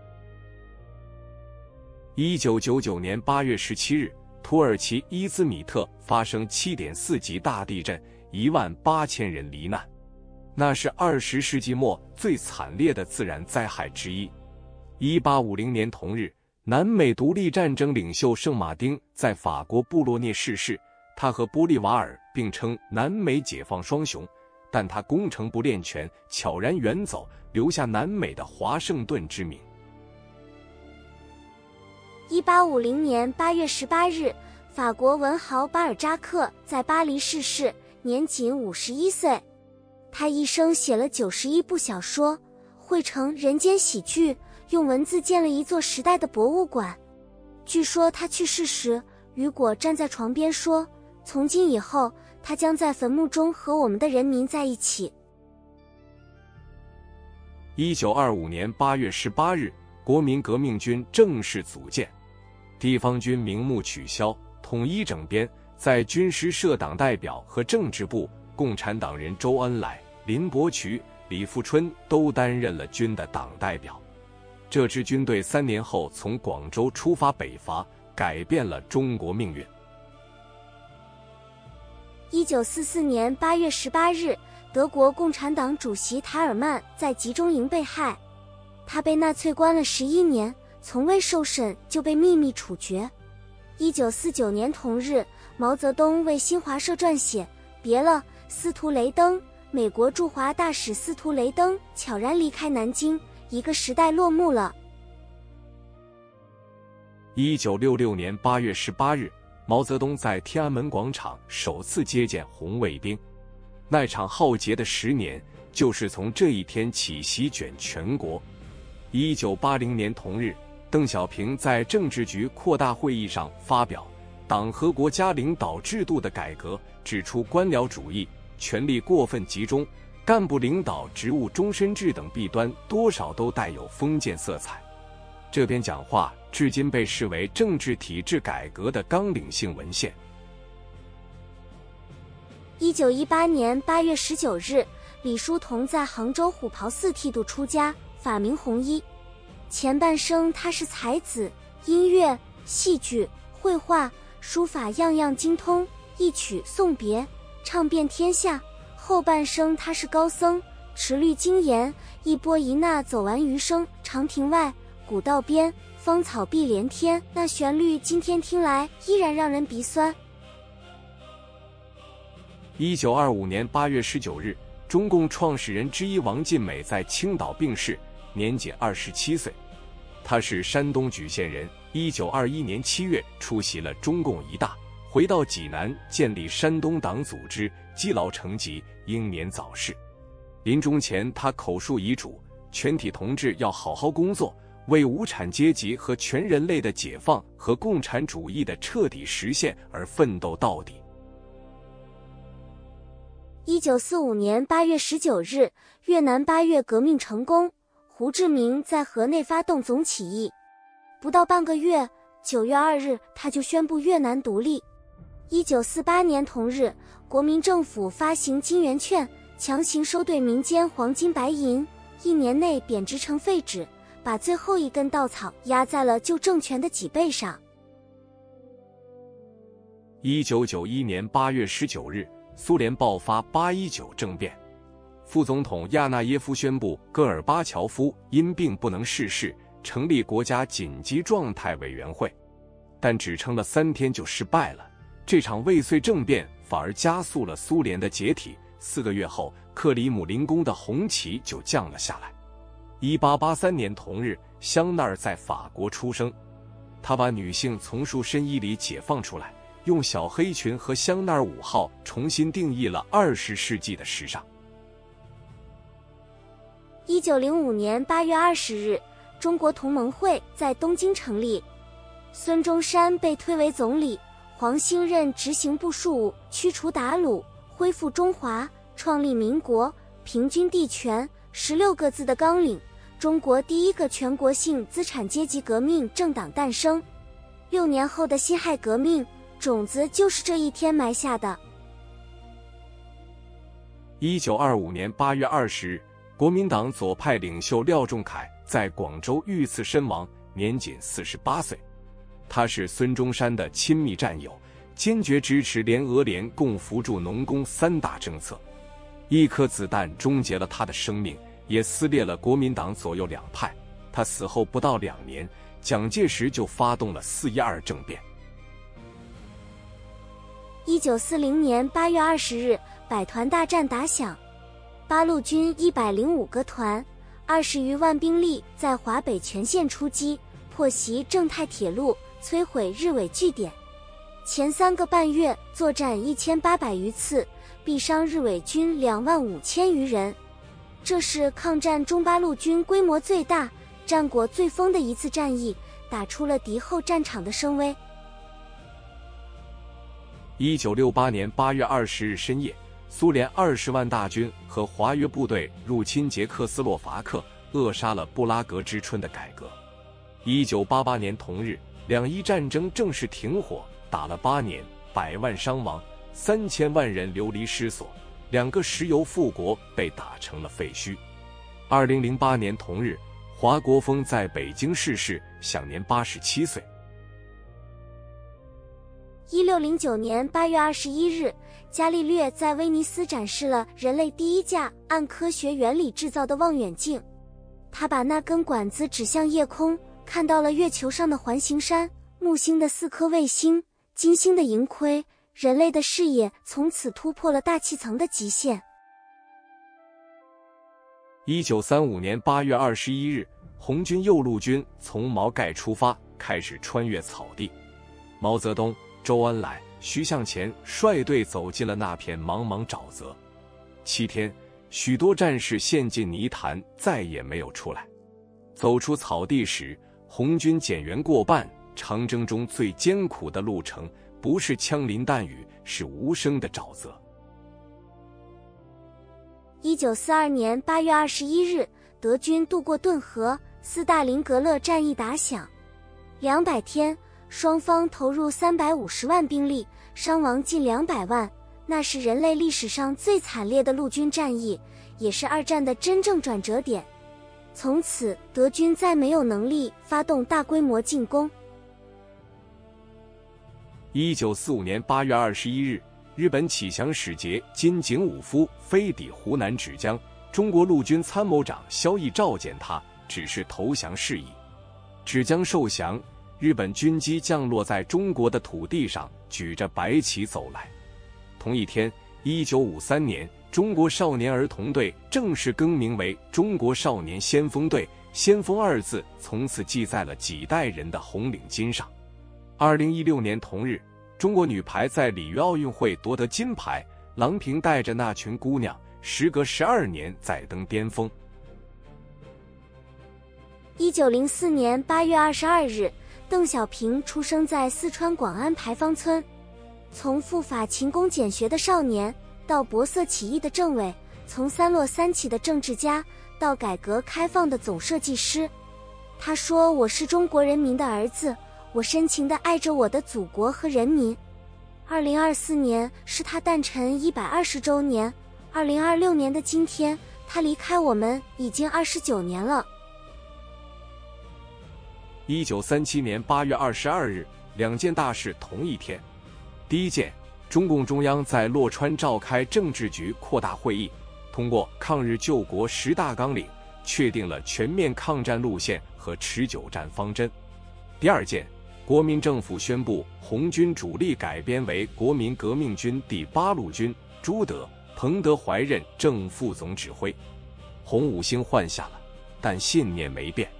一九九九年八月十七日，土耳其伊兹密特发生 七点四 级大地震，一万八千人罹难，那是二十世纪末最惨烈的自然灾害之一。一八五零年同日，南美独立战争领袖圣马丁在法国布洛涅逝世，他和玻利瓦尔并称南美解放双雄，但他攻城不练拳，悄然远走，留下南美的华盛顿之名。 一八五零年八月十八日，法国文豪巴尔扎克在巴黎逝世，年仅五十一岁。他一生写了九十一部小说，汇成人间喜剧，用文字建了一座时代的博物馆。据说他去世时，雨果站在床边说，从今以后，他将在坟墓中和我们的人民在一起。 一九二五年八月十八日，国民革命军正式组建，地方军名目取消，统一整编，在军师设党代表和政治部，共产党人周恩来、林伯渠、李富春都担任了军的党代表。这支军队三年后从广州出发北伐，改变了中国命运。 一九四四年八月十八日，德国共产党主席塔尔曼在集中营被害，他被纳粹关了十一年，从未受审就被秘密处决。一九四九年同日，毛泽东为新华社撰写《别了，司徒雷登》，美国驻华大使司徒雷登悄然离开南京，一个时代落幕了。 一九六六年八月十八日，毛泽东在天安门广场首次接见红卫兵，那场浩劫的十年就是从这一天起席卷全国。一九八零年同日，邓小平在政治局扩大会议上发表党和国家领导制度的改革，指出官僚主义、权力过分集中、干部领导职务终身制等弊端多少都带有封建色彩。这篇讲话至今被视为政治体制改革的纲领性文献。 一九一八年八月十九日，李叔同在杭州虎跑寺剃度出家，法名弘一。前半生他是才子， 音乐、戏剧、绘画、书法样样精通，一曲送别，唱遍天下。后半生他是高僧，持律精研，一波一捺走完余生。长亭外，古道边，芳草碧连天，那旋律今天听来依然让人鼻酸。 一九二五年八月十九日，中共创始人之一王尽美在青岛病逝，年仅二十七岁。他是山东莒县人，一九二一年七月出席了中共一大，回到济南建立山东党组织，积劳成疾，英年早逝。临终前，他口述遗嘱：全体同志要好好工作，为无产阶级和全人类的解放和共产主义的彻底实现而奋斗到底。 一九四五年八月十九日，越南八月革命成功，胡志明在河内发动总起义，不到半个月，九月二日他就宣布越南独立。一九四八年同日，国民政府发行金圆券，强行收兑民间黄金白银，一年内贬值成废纸，把最后一根稻草压在了旧政权的脊背上。 一九九一年八月十九日，苏联爆发八一九政变，副总统亚纳耶夫宣布戈尔巴乔夫因病不能逝世，成立国家紧急状态委员会，但只撑了三天就失败了。这场未遂政变反而加速了苏联的解体。四个月后，克里姆林宫的红旗就降了下来。一八八三年同日，香奈儿在法国出生，他把女性从束身衣里解放出来，用小黑裙和香奈儿五号重新定义了二十世纪的时尚。 一九零五年八月二十日，中国同盟会在东京成立，孙中山被推为总理，黄兴任执行部庶务，驱除鞑虏，恢复中华，创立民国，平均地权，十六个字的纲领，中国第一个全国性资产阶级革命政党诞生。六年后的辛亥革命，种子就是这一天埋下的。 一九二五年八月二十日，国民党左派领袖廖仲恺在广州遇刺身亡，年仅四十八岁。他是孙中山的亲密战友，坚决支持联俄联共扶助农工三大政策。一颗子弹终结了他的生命，也撕裂了国民党左右两派。他死后不到两年，蒋介石就发动了四一二政变。 一九四零年八月二十日，百团大战打响，八路军一百零五个团，二十余万兵力在华北全线出击，破袭正太铁路，摧毁日伪据点。前三个半月作战一千八百余次，毙伤日伪军两万五千余人。这是抗战中八路军规模最大、战果最丰的一次战役，打出了敌后战场的声威。 一九六八年八月二十日深夜，苏联二十万大军和华约部队入侵捷克斯洛伐克，扼杀了布拉格之春的改革。一九八八年同日，两伊战争正式停火，打了八年，百万伤亡，三千万人流离失所，两个石油富国被打成了废墟。二零零八年同日，华国锋在北京逝世，享年八十七岁。 一六零九年八月二十一日，伽利略在威尼斯展示了人类第一架按科学原理制造的望远镜。他把那根管子指向夜空，看到了月球上的环形山、木星的四颗卫星、金星的盈亏，人类的视野从此突破了大气层的极限。 一九三五年八月二十一日，红军右路军从毛盖出发，开始穿越草地。毛泽东、周恩来、徐向前率队走进了那片茫茫沼泽。七天，许多战士陷进泥潭，再也没有出来。走出草地时，红军减员过半。长征中最艰苦的路程，不是枪林弹雨，是无声的沼泽。 一九四二年八月二十一日，德军渡过顿河，斯大林格勒战役打响。两百天，双方投入三百五十万兵力，伤亡近两百万，那是人类历史上最惨烈的陆军战役，也是二战的真正转折点。从此，德军再没有能力发动大规模进攻。 一九四五年八月二十一日，日本启降使节金井武夫飞抵湖南芷江，中国陆军参谋长萧绎召见他，指示投降事宜。芷江受降，日本军机降落在中国的土地上，举着白旗走来。同一天，一九五三年，中国少年儿童队正式更名为中国少年先锋队，先锋二字从此记在了几代人的红领巾上。二零一六年同日，中国女排在里约奥运会夺得金牌，郎平带着那群姑娘，时隔十二年再登巅峰。 一九零四年八月二十二日，邓小平出生在四川广安牌坊村。从赴法勤工俭学的少年，到博色起义的政委，从三落三起的政治家，到改革开放的总设计师。他说：“我是中国人民的儿子，我深情地爱着我的祖国和人民。”二零二四年是他诞辰一百二十周年，二零二六年的今天，他离开我们已经二十九年了。 一九三七年八月二十二日，两件大事同一天。第一件，中共中央在洛川召开政治局扩大会议，通过抗日救国十大纲领，确定了全面抗战路线和持久战方针。第二件，国民政府宣布红军主力改编为国民革命军第八路军，朱德、彭德怀任正副总指挥。红五星换下了，但信念没变。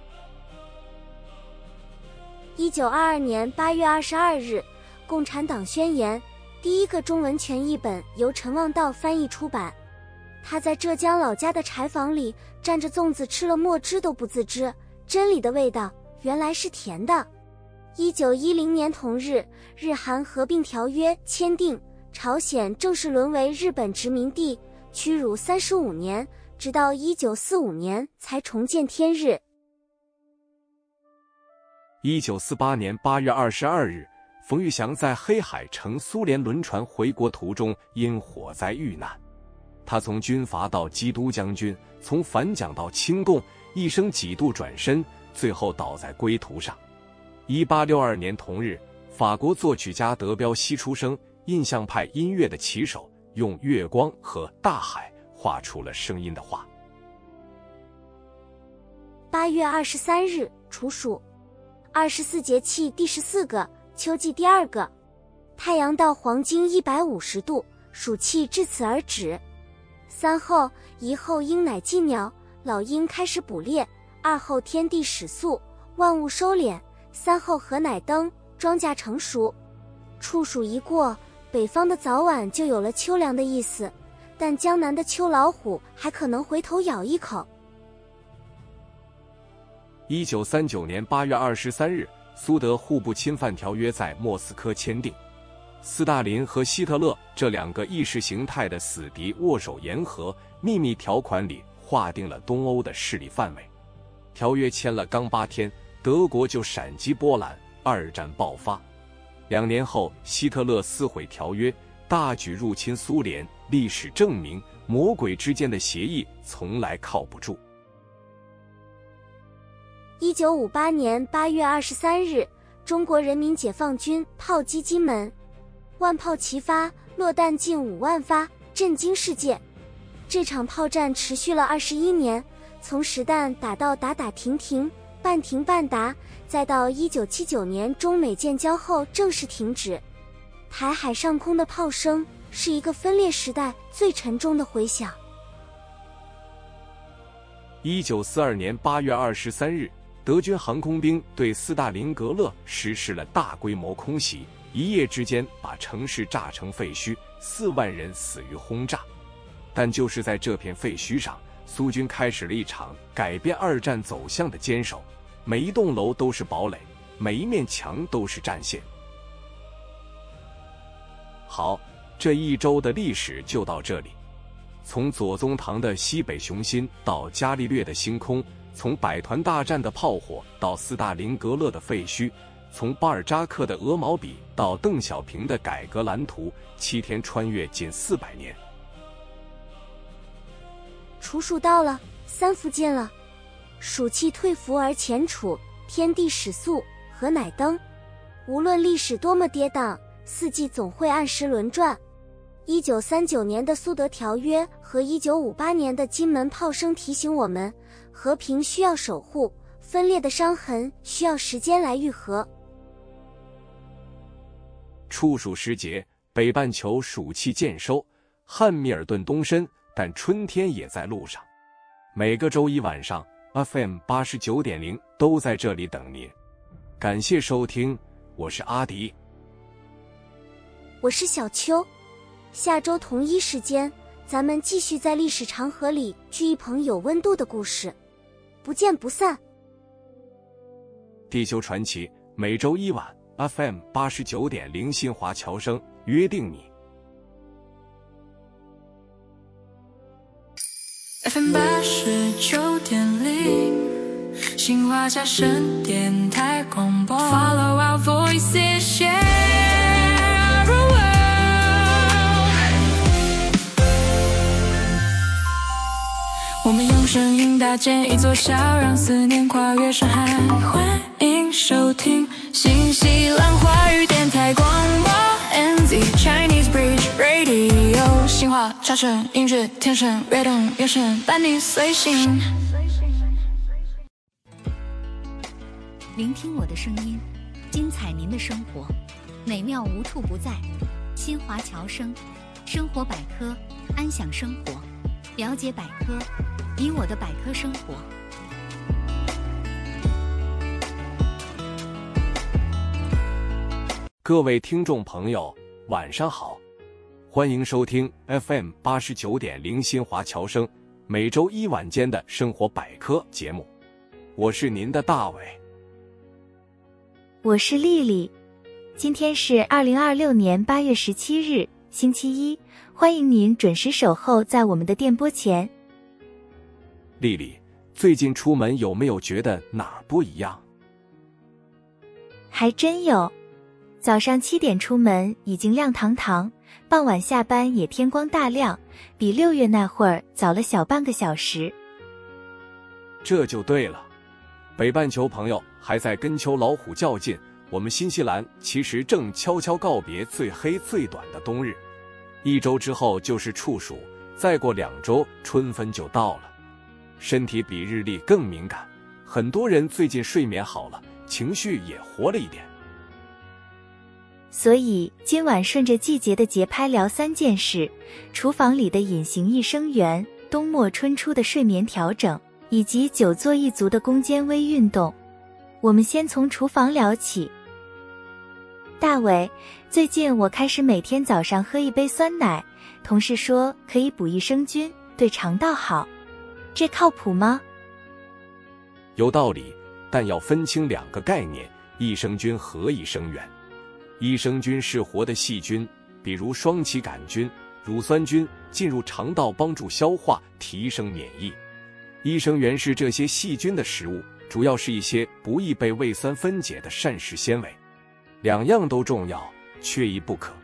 一九二二年八月二十二日，共产党宣言第一个中文全译本由陈望道翻译出版。他在浙江老家的柴房里蘸着粽子吃了墨汁都不自知，真理的味道原来是甜的。一九一零年同日，日韩合并条约签订，朝鲜正式沦为日本殖民地，屈辱三十五年，直到一九四五年才重见天日。 一九四八年八月二十二日，冯玉祥在黑海乘苏联轮船回国途中因火灾遇难。他从军阀到基督将军，从反蒋到亲共，一生几度转身，最后倒在归途上。一八六二年同日，法国作曲家德彪西出生，印象派音乐的旗手，用月光和大海画出了声音的画。 八月二十三日，处暑。二十四节气第十四个，秋季第二个。太阳到黄经一百五十度，暑气至此而止。三后，一后鹰乃祭鸟，老鹰开始捕猎；二后天地始肃，万物收敛；三后禾乃登，庄稼成熟。处暑一过，北方的早晚就有了秋凉的意思，但江南的秋老虎还可能回头咬一口。 一九三九年八月二十三日，苏德互不侵犯条约在莫斯科签订。斯大林和希特勒这两个意识形态的死敌握手言和，秘密条款里划定了东欧的势力范围。条约签了刚八天，德国就闪击波兰，二战爆发。两年后，希特勒撕毁条约，大举入侵苏联。历史证明，魔鬼之间的协议从来靠不住。 一九五八年八月二十三日，中国人民解放军炮击金门，万炮齐发，落弹近五万发，震惊世界。这场炮战持续了二十一年，从实弹打到打打停停，半停半打，再到一九七九年中美建交后正式停止。台海上空的炮声是一个分裂时代最沉重的回响。 一九四二年八月二十三日，德军航空兵对斯大林格勒实施了大规模空袭，一夜之间把城市炸成废墟，四万人死于轰炸。但就是在这片废墟上，苏军开始了一场改变二战走向的坚守，每一栋楼都是堡垒，每一面墙都是战线。好，这一周的历史就到这里。从左宗棠的西北雄心到伽利略的星空，从百团大战的炮火到斯大林格勒的废墟，从巴尔扎克的鹅毛笔到邓小平的改革蓝图，七天穿越近四百年。 处暑到了，三伏近了，暑气退伏而前处，天地始肃，禾乃登。无论历史多么跌宕， 四季总会按时轮转。一九三九年的苏德条约和一九五八年的金门炮声提醒我们，和平需要守护，分裂的伤痕需要时间来愈合。 处暑时节，北半球暑气渐收，汉密尔顿东伸，但春天也在路上。每个周一晚上 F M 八十九点零 都在这里等您。感谢收听，我是阿迪， 我是小秋。下周同一时间，咱们继续在历史长河里聚一捧有温度的故事，不见不散。 地球传奇每周一晚 F M 八十九点零新华侨生约定你。 F M 八十九点零，新华侨生电台广播。Follow our voices, share our world。我们用声音搭建一座桥，让思念跨越山海。欢迎收听新西兰华语电台广播 N Z Chinese Bridge Radio。新华侨生音乐天生跃动眼神伴你随行。 聆听我的声音，精彩您的生活，美妙无处不在。新华侨生生活百科，安享生活，了解百科，以我的百科生活。 各位听众朋友，晚上好，欢迎收听 F M 八十九点零新华侨生每周一晚间的生活百科节目，我是您的大伟。 我是丽丽，今天是二零二六年八月十七日，星期一，欢迎您准时守候在我们的电波前。 丽丽，最近出门有没有觉得哪儿不一样？ 还真有，早上七点出门已经亮堂堂，傍晚下班也天光大亮，比六月那会儿早了小半个小时。 这就对了，北半球朋友还在跟秋老虎较劲，我们新西兰其实正悄悄告别最黑最短的冬日。一周之后就是处暑，再过两周春分就到了。身体比日历更敏感，很多人最近睡眠好了，情绪也活了一点。 所以今晚顺着季节的节拍聊三件事：厨房里的隐形益生元，冬末春初的睡眠调整，以及久坐一族的攻坚微运动。我们先从厨房聊起。大伟，最近我开始每天早上喝一杯酸奶，同事说可以补益生菌，对肠道好，这靠谱吗？ 有道理，但要分清两个概念：益生菌和益生元。益生菌是活的细菌，比如双歧杆菌、乳酸菌，进入肠道帮助消化，提升免疫。益生元是这些细菌的食物，主要是一些不易被胃酸分解的膳食纤维。两样都重要，缺一不可。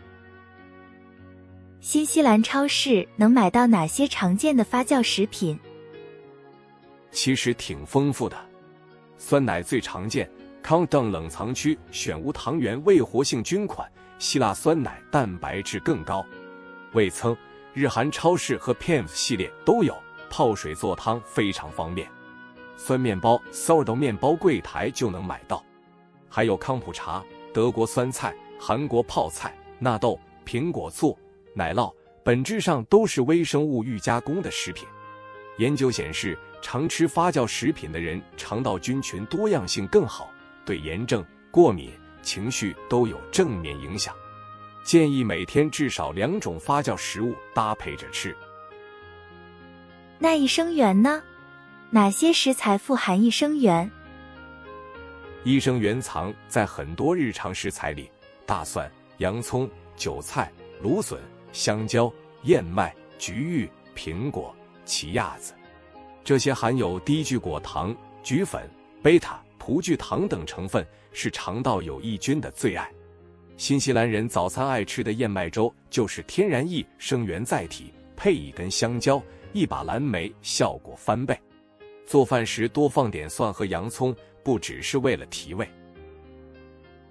新西兰超市能买到哪些常见的发酵食品？ 其实挺丰富的。酸奶最常见，康登冷藏区选无糖原未活性菌款，希腊酸奶蛋白质更高。味噌，日韩超市和 P A M S 系列都有，泡水做汤非常方便。酸面包 sourdough 面包柜台就能买到。还有康普茶、德国酸菜、韩国泡菜、纳豆、苹果醋、奶酪，本质上都是微生物预加工的食品。研究显示，常吃发酵食品的人肠道菌群多样性更好，对炎症、过敏、情绪都有正面影响。建议每天至少两种发酵食物搭配着吃。 那益生元呢？哪些食材富含益生元？ 益生元藏在很多日常食材里，大蒜、洋葱、韭菜、芦笋、香蕉、燕麦、橘芋、苹果、奇亚籽，这些含有低聚果糖、菊粉、贝塔、葡聚糖等成分，是肠道有益菌的最爱。新西兰人早餐爱吃的燕麦粥就是天然益生元载体，配一根香蕉、一把蓝莓，效果翻倍。做饭时多放点蒜和洋葱，不只是为了提味。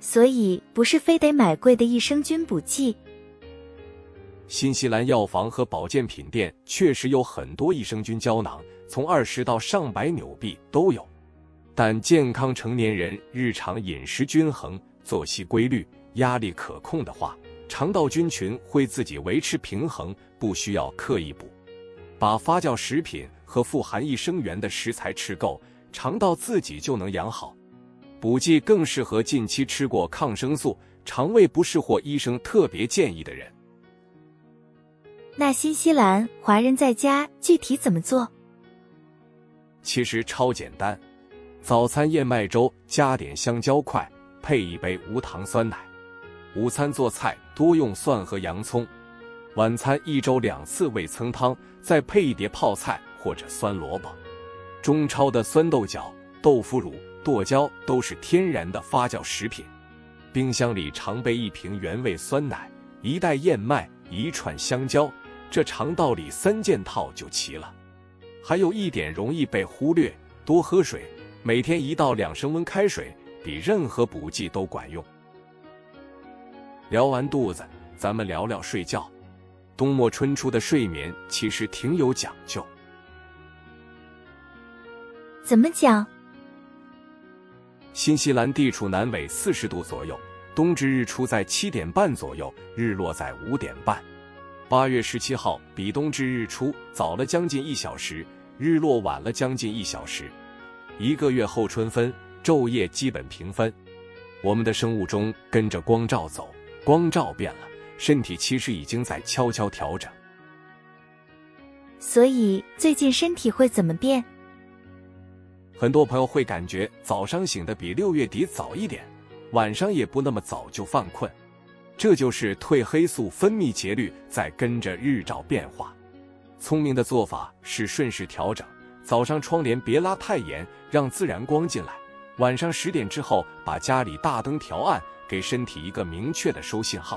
所以不是非得买贵的益生菌补剂。 新西兰药房和保健品店确实有很多益生菌胶囊，从二十到上百纽币都有。但健康成年人日常饮食均衡、作息规律、压力可控的话，肠道菌群会自己维持平衡，不需要刻意补。把发酵食品和富含益生元的食材吃够，肠道自己就能养好。补剂更适合近期吃过抗生素、肠胃不适或医生特别建议的人。 那新西兰华人在家具体怎么做？ 其实超简单，早餐燕麦粥加点香蕉块，配一杯无糖酸奶。午餐做菜多用蒜和洋葱。晚餐一周两次味噌汤，再配一碟泡菜或者酸萝卜。中超的酸豆角、豆腐乳、剁椒都是天然的发酵食品。冰箱里常备一瓶原味酸奶，一袋燕麦，一串香蕉，这肠道里三件套就齐了。还有一点容易被忽略，多喝水，每天一到两升温开水，比任何补剂都管用。聊完肚子，咱们聊聊睡觉。冬末春初的睡眠其实挺有讲究。 怎么讲？ 新西兰地处南纬四十度左右，冬至日出在七点半左右，日落在五点半。八月十七号比冬至日出早了将近一小时，日落晚了将近一小时。一个月后春分，昼夜基本平分。我们的生物钟跟着光照走，光照变了，身体其实已经在悄悄调整。 所以最近身体会怎么变？ 很多朋友会感觉早上醒得比六月底早一点，晚上也不那么早就犯困，这就是褪黑素分泌节律在跟着日照变化。聪明的做法是顺势调整，早上窗帘别拉太严，让自然光进来，晚上十点之后把家里大灯调暗，给身体一个明确的收信号。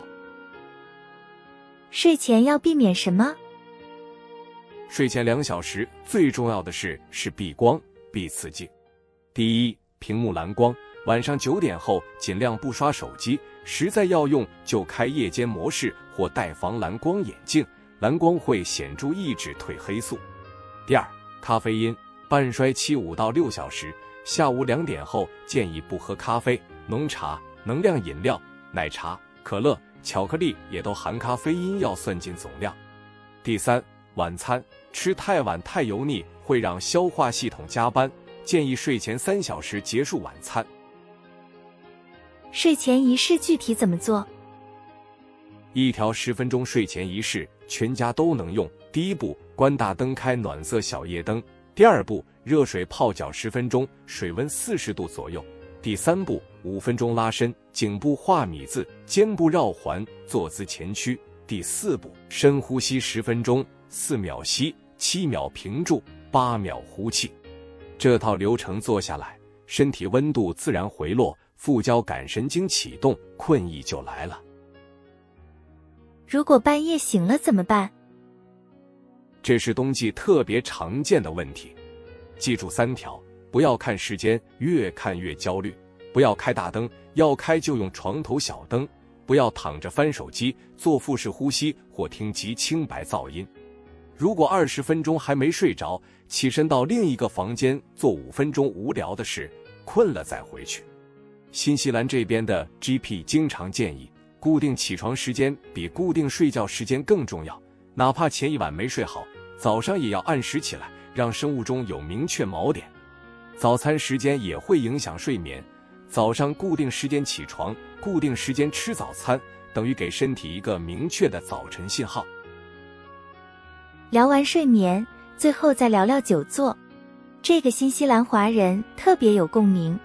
睡前要避免什么？ 睡前两小时最重要的是是避光避刺激。第一，屏幕蓝光，晚上九点后尽量不刷手机，实在要用就开夜间模式或戴防蓝光眼镜，蓝光会显著抑制褪黑素。第二，咖啡因，半衰期五到六小时，下午两点后建议不喝咖啡、浓茶、能量饮料、奶茶、可乐、巧克力也都含咖啡因，要算进总量。第三，晚餐吃太晚太油腻会让消化系统加班，建议睡前三小时结束晚餐。 睡前仪式具体怎么做？ 一条十分钟睡前仪式，全家都能用。第一步，关大灯开暖色小夜灯。第二步，热水泡脚十分钟，水温四十度左右。第三步，五分钟拉伸，颈部画米字，肩部绕环，坐姿前屈。第四步，深呼吸十分钟，四秒吸，七秒屏住，八秒呼气。这套流程做下来，身体温度自然回落，副交感神经启动，困意就来了。 如果半夜醒了怎么办？ 这是冬季特别常见的问题。记住三条：不要看时间，越看越焦虑；不要开大灯，要开就用床头小灯；不要躺着翻手机、做腹式呼吸或听极轻白噪音。如果二十分钟还没睡着，起身到另一个房间做五分钟无聊的事，困了再回去。新西兰这边的 G P 经常建议，固定起床时间比固定睡觉时间更重要，哪怕前一晚没睡好，早上也要按时起来，让生物钟有明确锚点。早餐时间也会影响睡眠，早上固定时间起床，固定时间吃早餐，等于给身体一个明确的早晨信号。 聊完睡眠，最后再聊聊久坐，这个新西兰华人特别有共鸣。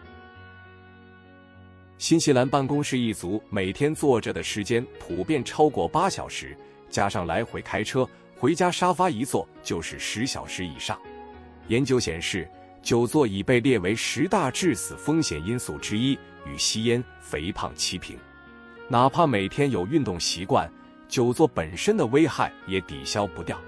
新西兰办公室一族每天坐着的时间普遍超过八小时，加上来回开车，回家沙发一坐就是十小时以上。研究显示，久坐已被列为十大致死风险因素之一，与吸烟、肥胖齐平。哪怕每天有运动习惯，久坐本身的危害也抵消不掉。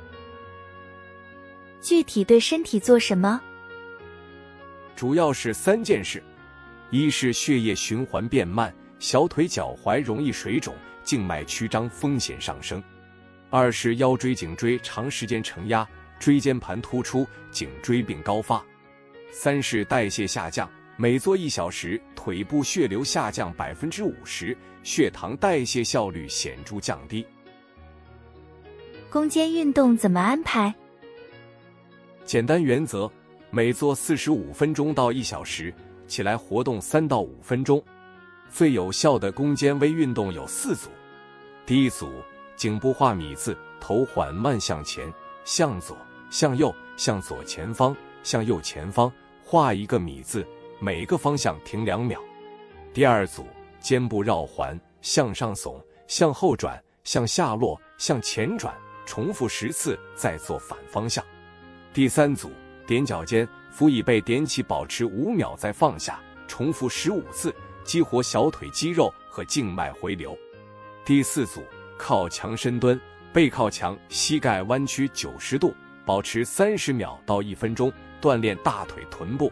具体对身体做什么？ 主要是三件事： 一是血液循环变慢，小腿脚踝容易水肿，静脉曲张风险上升；二是腰椎颈椎长时间承压，椎间盘突出，颈椎病高发；三是代谢下降，每做一小时，腿部血流下降 百分之五十， 血糖代谢效率显著降低。 攻坚运动怎么安排？ 简单原则，每做四十五分钟到一小时，起来活动三到五分钟。最有效的攻坚微运动有四组。第一组，颈部画米字，头缓慢向前，向左，向右，向左前方，向右前方，画一个米字，每个方向停两秒。第二组，肩部绕环，向上耸，向后转，向下落，向前转，重复十次，再做反方向。第三组，踮脚尖，扶椅背踮起，保持五秒再放下，重复十五次，激活小腿肌肉和静脉回流。第四组，靠墙深蹲，背靠墙，膝盖弯曲九十度，保持三十秒到一分钟，锻炼大腿臀部。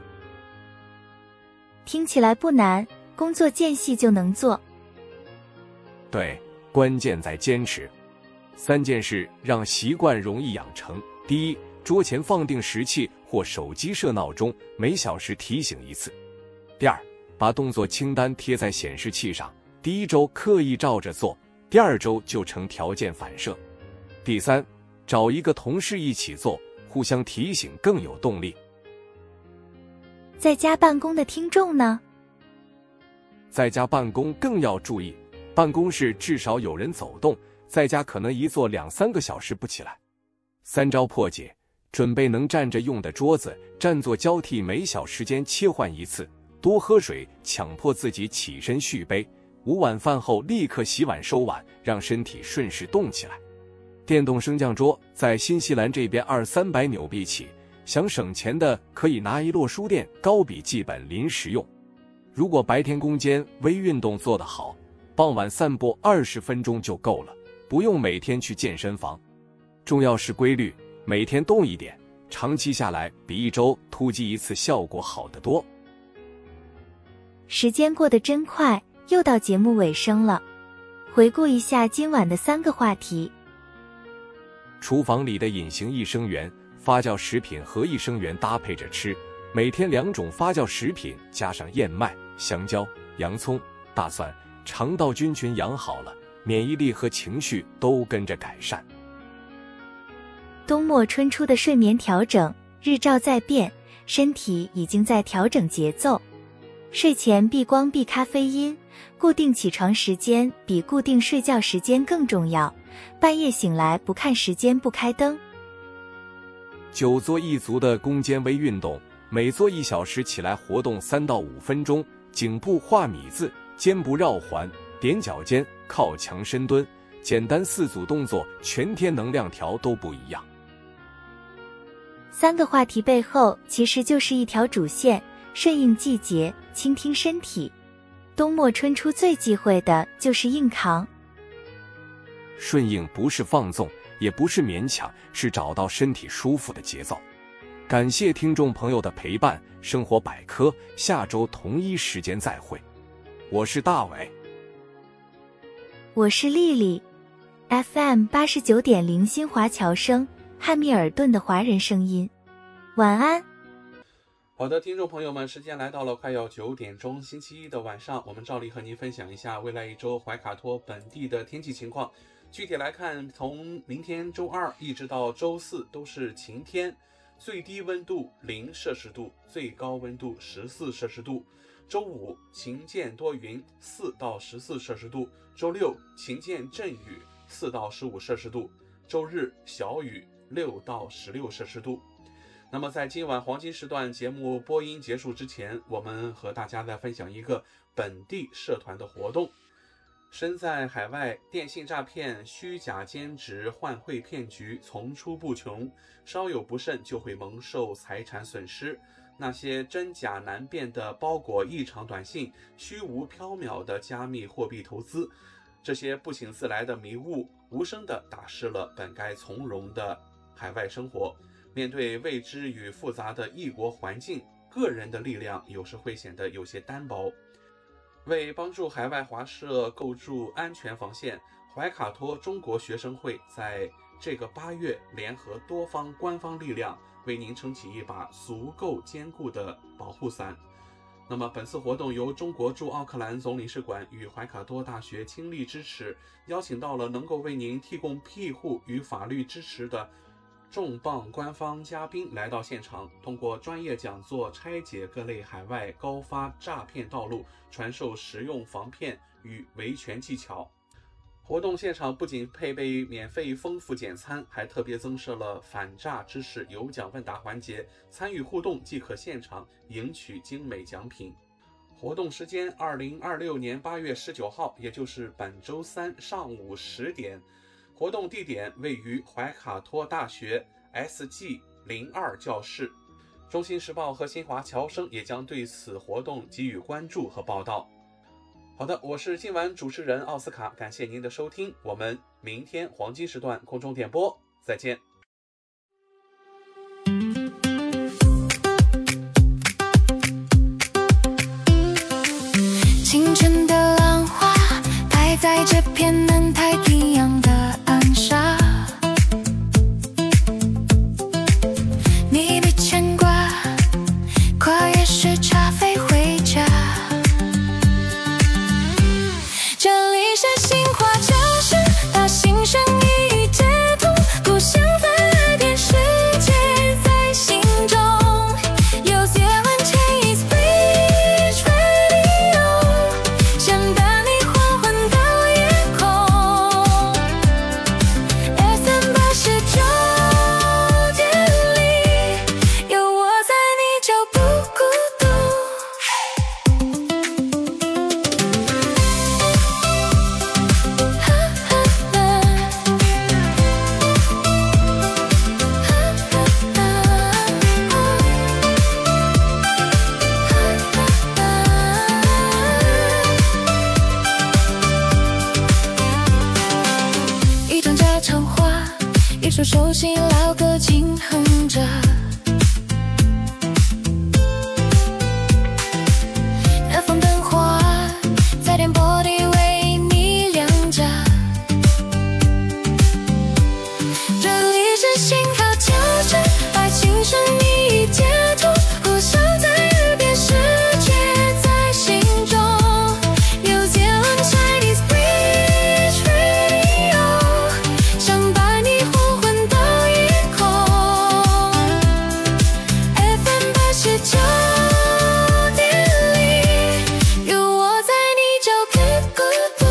听起来不难，工作间隙就能做。 对，关键在坚持。三件事让习惯容易养成。第一，桌前放定石器或手机设闹钟，每小时提醒一次。第二，把动作清单贴在显示器上，第一周刻意照着做，第二周就成条件反射。第三，找一个同事一起做，互相提醒更有动力。 在家办公的听众呢？ 在家办公更要注意，办公室至少有人走动，在家可能一坐两三个小时不起来。三招破解：准备能站着用的桌子，站坐交替，每小时间切换一次；多喝水，强迫自己起身续杯；午晚饭后立刻洗碗收碗，让身体顺势动起来。电动升降桌在新西兰这边二三百纽币起，想省钱的可以拿一摞书店高笔记本临时用。如果白天攻坚微运动做得好，傍晚散步二十分钟就够了，不用每天去健身房。重要是规律，每天动一点，长期下来比一周突击一次效果好得多。 时间过得真快，又到节目尾声了。回顾一下今晚的三个话题： 厨房里的隐形益生元，发酵食品和益生元搭配着吃，每天两种发酵食品加上燕麦、香蕉、洋葱、大蒜，肠道菌群养好了，免疫力和情绪都跟着改善。 冬末春初的睡眠调整，日照在变，身体已经在调整节奏。睡前避光避咖啡因，固定起床时间比固定睡觉时间更重要，半夜醒来不看时间不开灯。 久坐一族的攻坚微运动，每做一小时起来活动三到五分钟，颈部画米字，肩部绕环，踮脚尖，靠墙深蹲，简单四组动作，全天能量条都不一样。 三个话题背后其实就是一条主线，顺应季节，倾听身体。冬末春初最忌讳的就是硬扛。 顺应不是放纵，也不是勉强，是找到身体舒服的节奏。感谢听众朋友的陪伴，生活百科下周同一时间再会。我是大伟， 我是丽丽。 F M 八十九点零新华侨声，汉密尔顿的华人声音。晚安。 好的，听众朋友们，时间来到了快要九点钟，星期一的晚上，我们照例和您分享一下未来一周怀卡托本地的天气情况。具体来看，从明天周二一直到周四都是晴天，最低温度零摄氏度，最高温度十四摄氏度。周五晴间多云，四到十四摄氏度。周六晴间阵雨，四到十五摄氏度。周日小雨，六到十六摄氏度。那么在今晚黄金时段节目播音结束之前，我们和大家再分享一个本地社团的活动。身在海外，电信诈骗、虚假兼职、换汇骗局层出不穷，稍有不慎就会蒙受财产损失。那些真假难辨的包裹异常短信，虚无缥缈的加密货币投资，这些不请自来的迷雾，无声地打湿了本该从容的海外生活。 面对未知与复杂的异国环境，个人的力量有时会显得有些单薄。为帮助海外华社构筑安全防线，怀卡托中国学生会在这个八月联合多方官方力量，为您撑起一把足够坚固的保护伞。那么本次活动由中国驻奥克兰总领事馆与怀卡托大学倾力支持，邀请到了能够为您提供庇护与法律支持的重磅官方嘉宾来到现场，通过专业讲座拆解各类海外高发诈骗道路，传授实用防骗与维权技巧。活动现场不仅配备免费丰富简餐，还特别增设了反诈知识有奖问答环节，参与互动即可现场赢取精美奖品。活动时间二零二六年八月十九号，也就是本周三上午十点。活动地点位于怀卡托大学 S G 零二教室。中新时报和新华侨生也将对此活动给予关注和报道。好的，我是今晚主持人奥斯卡，感谢您的收听，我们明天黄金时段空中点播再见。 清晨的浪花拍在这片南太平洋的暗沙，你别牵挂，跨越时差飞回家。这里是新华侨生，把心声一一接通，故乡在耳边，世界在心中。有些人 Chinese Bridge Radio， 想把你缓缓到夜空。F M 八十九点零，有我在你就不孤独。一段家常话，一首熟悉老歌轻哼着，那放灯花在电波里为你亮着。这里是新华侨生，把心声一一接通，互相在耳边，世界在心中。有些人 Chinese Bridge Radio， 想把你呼唤到夜空。F M 八十九点零，有我在你就不孤独。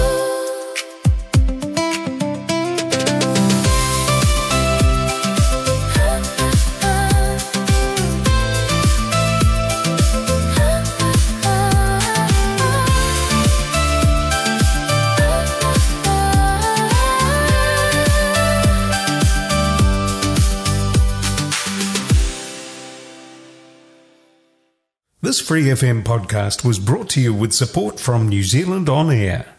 This Free F M podcast was brought to you with support from New Zealand On Air.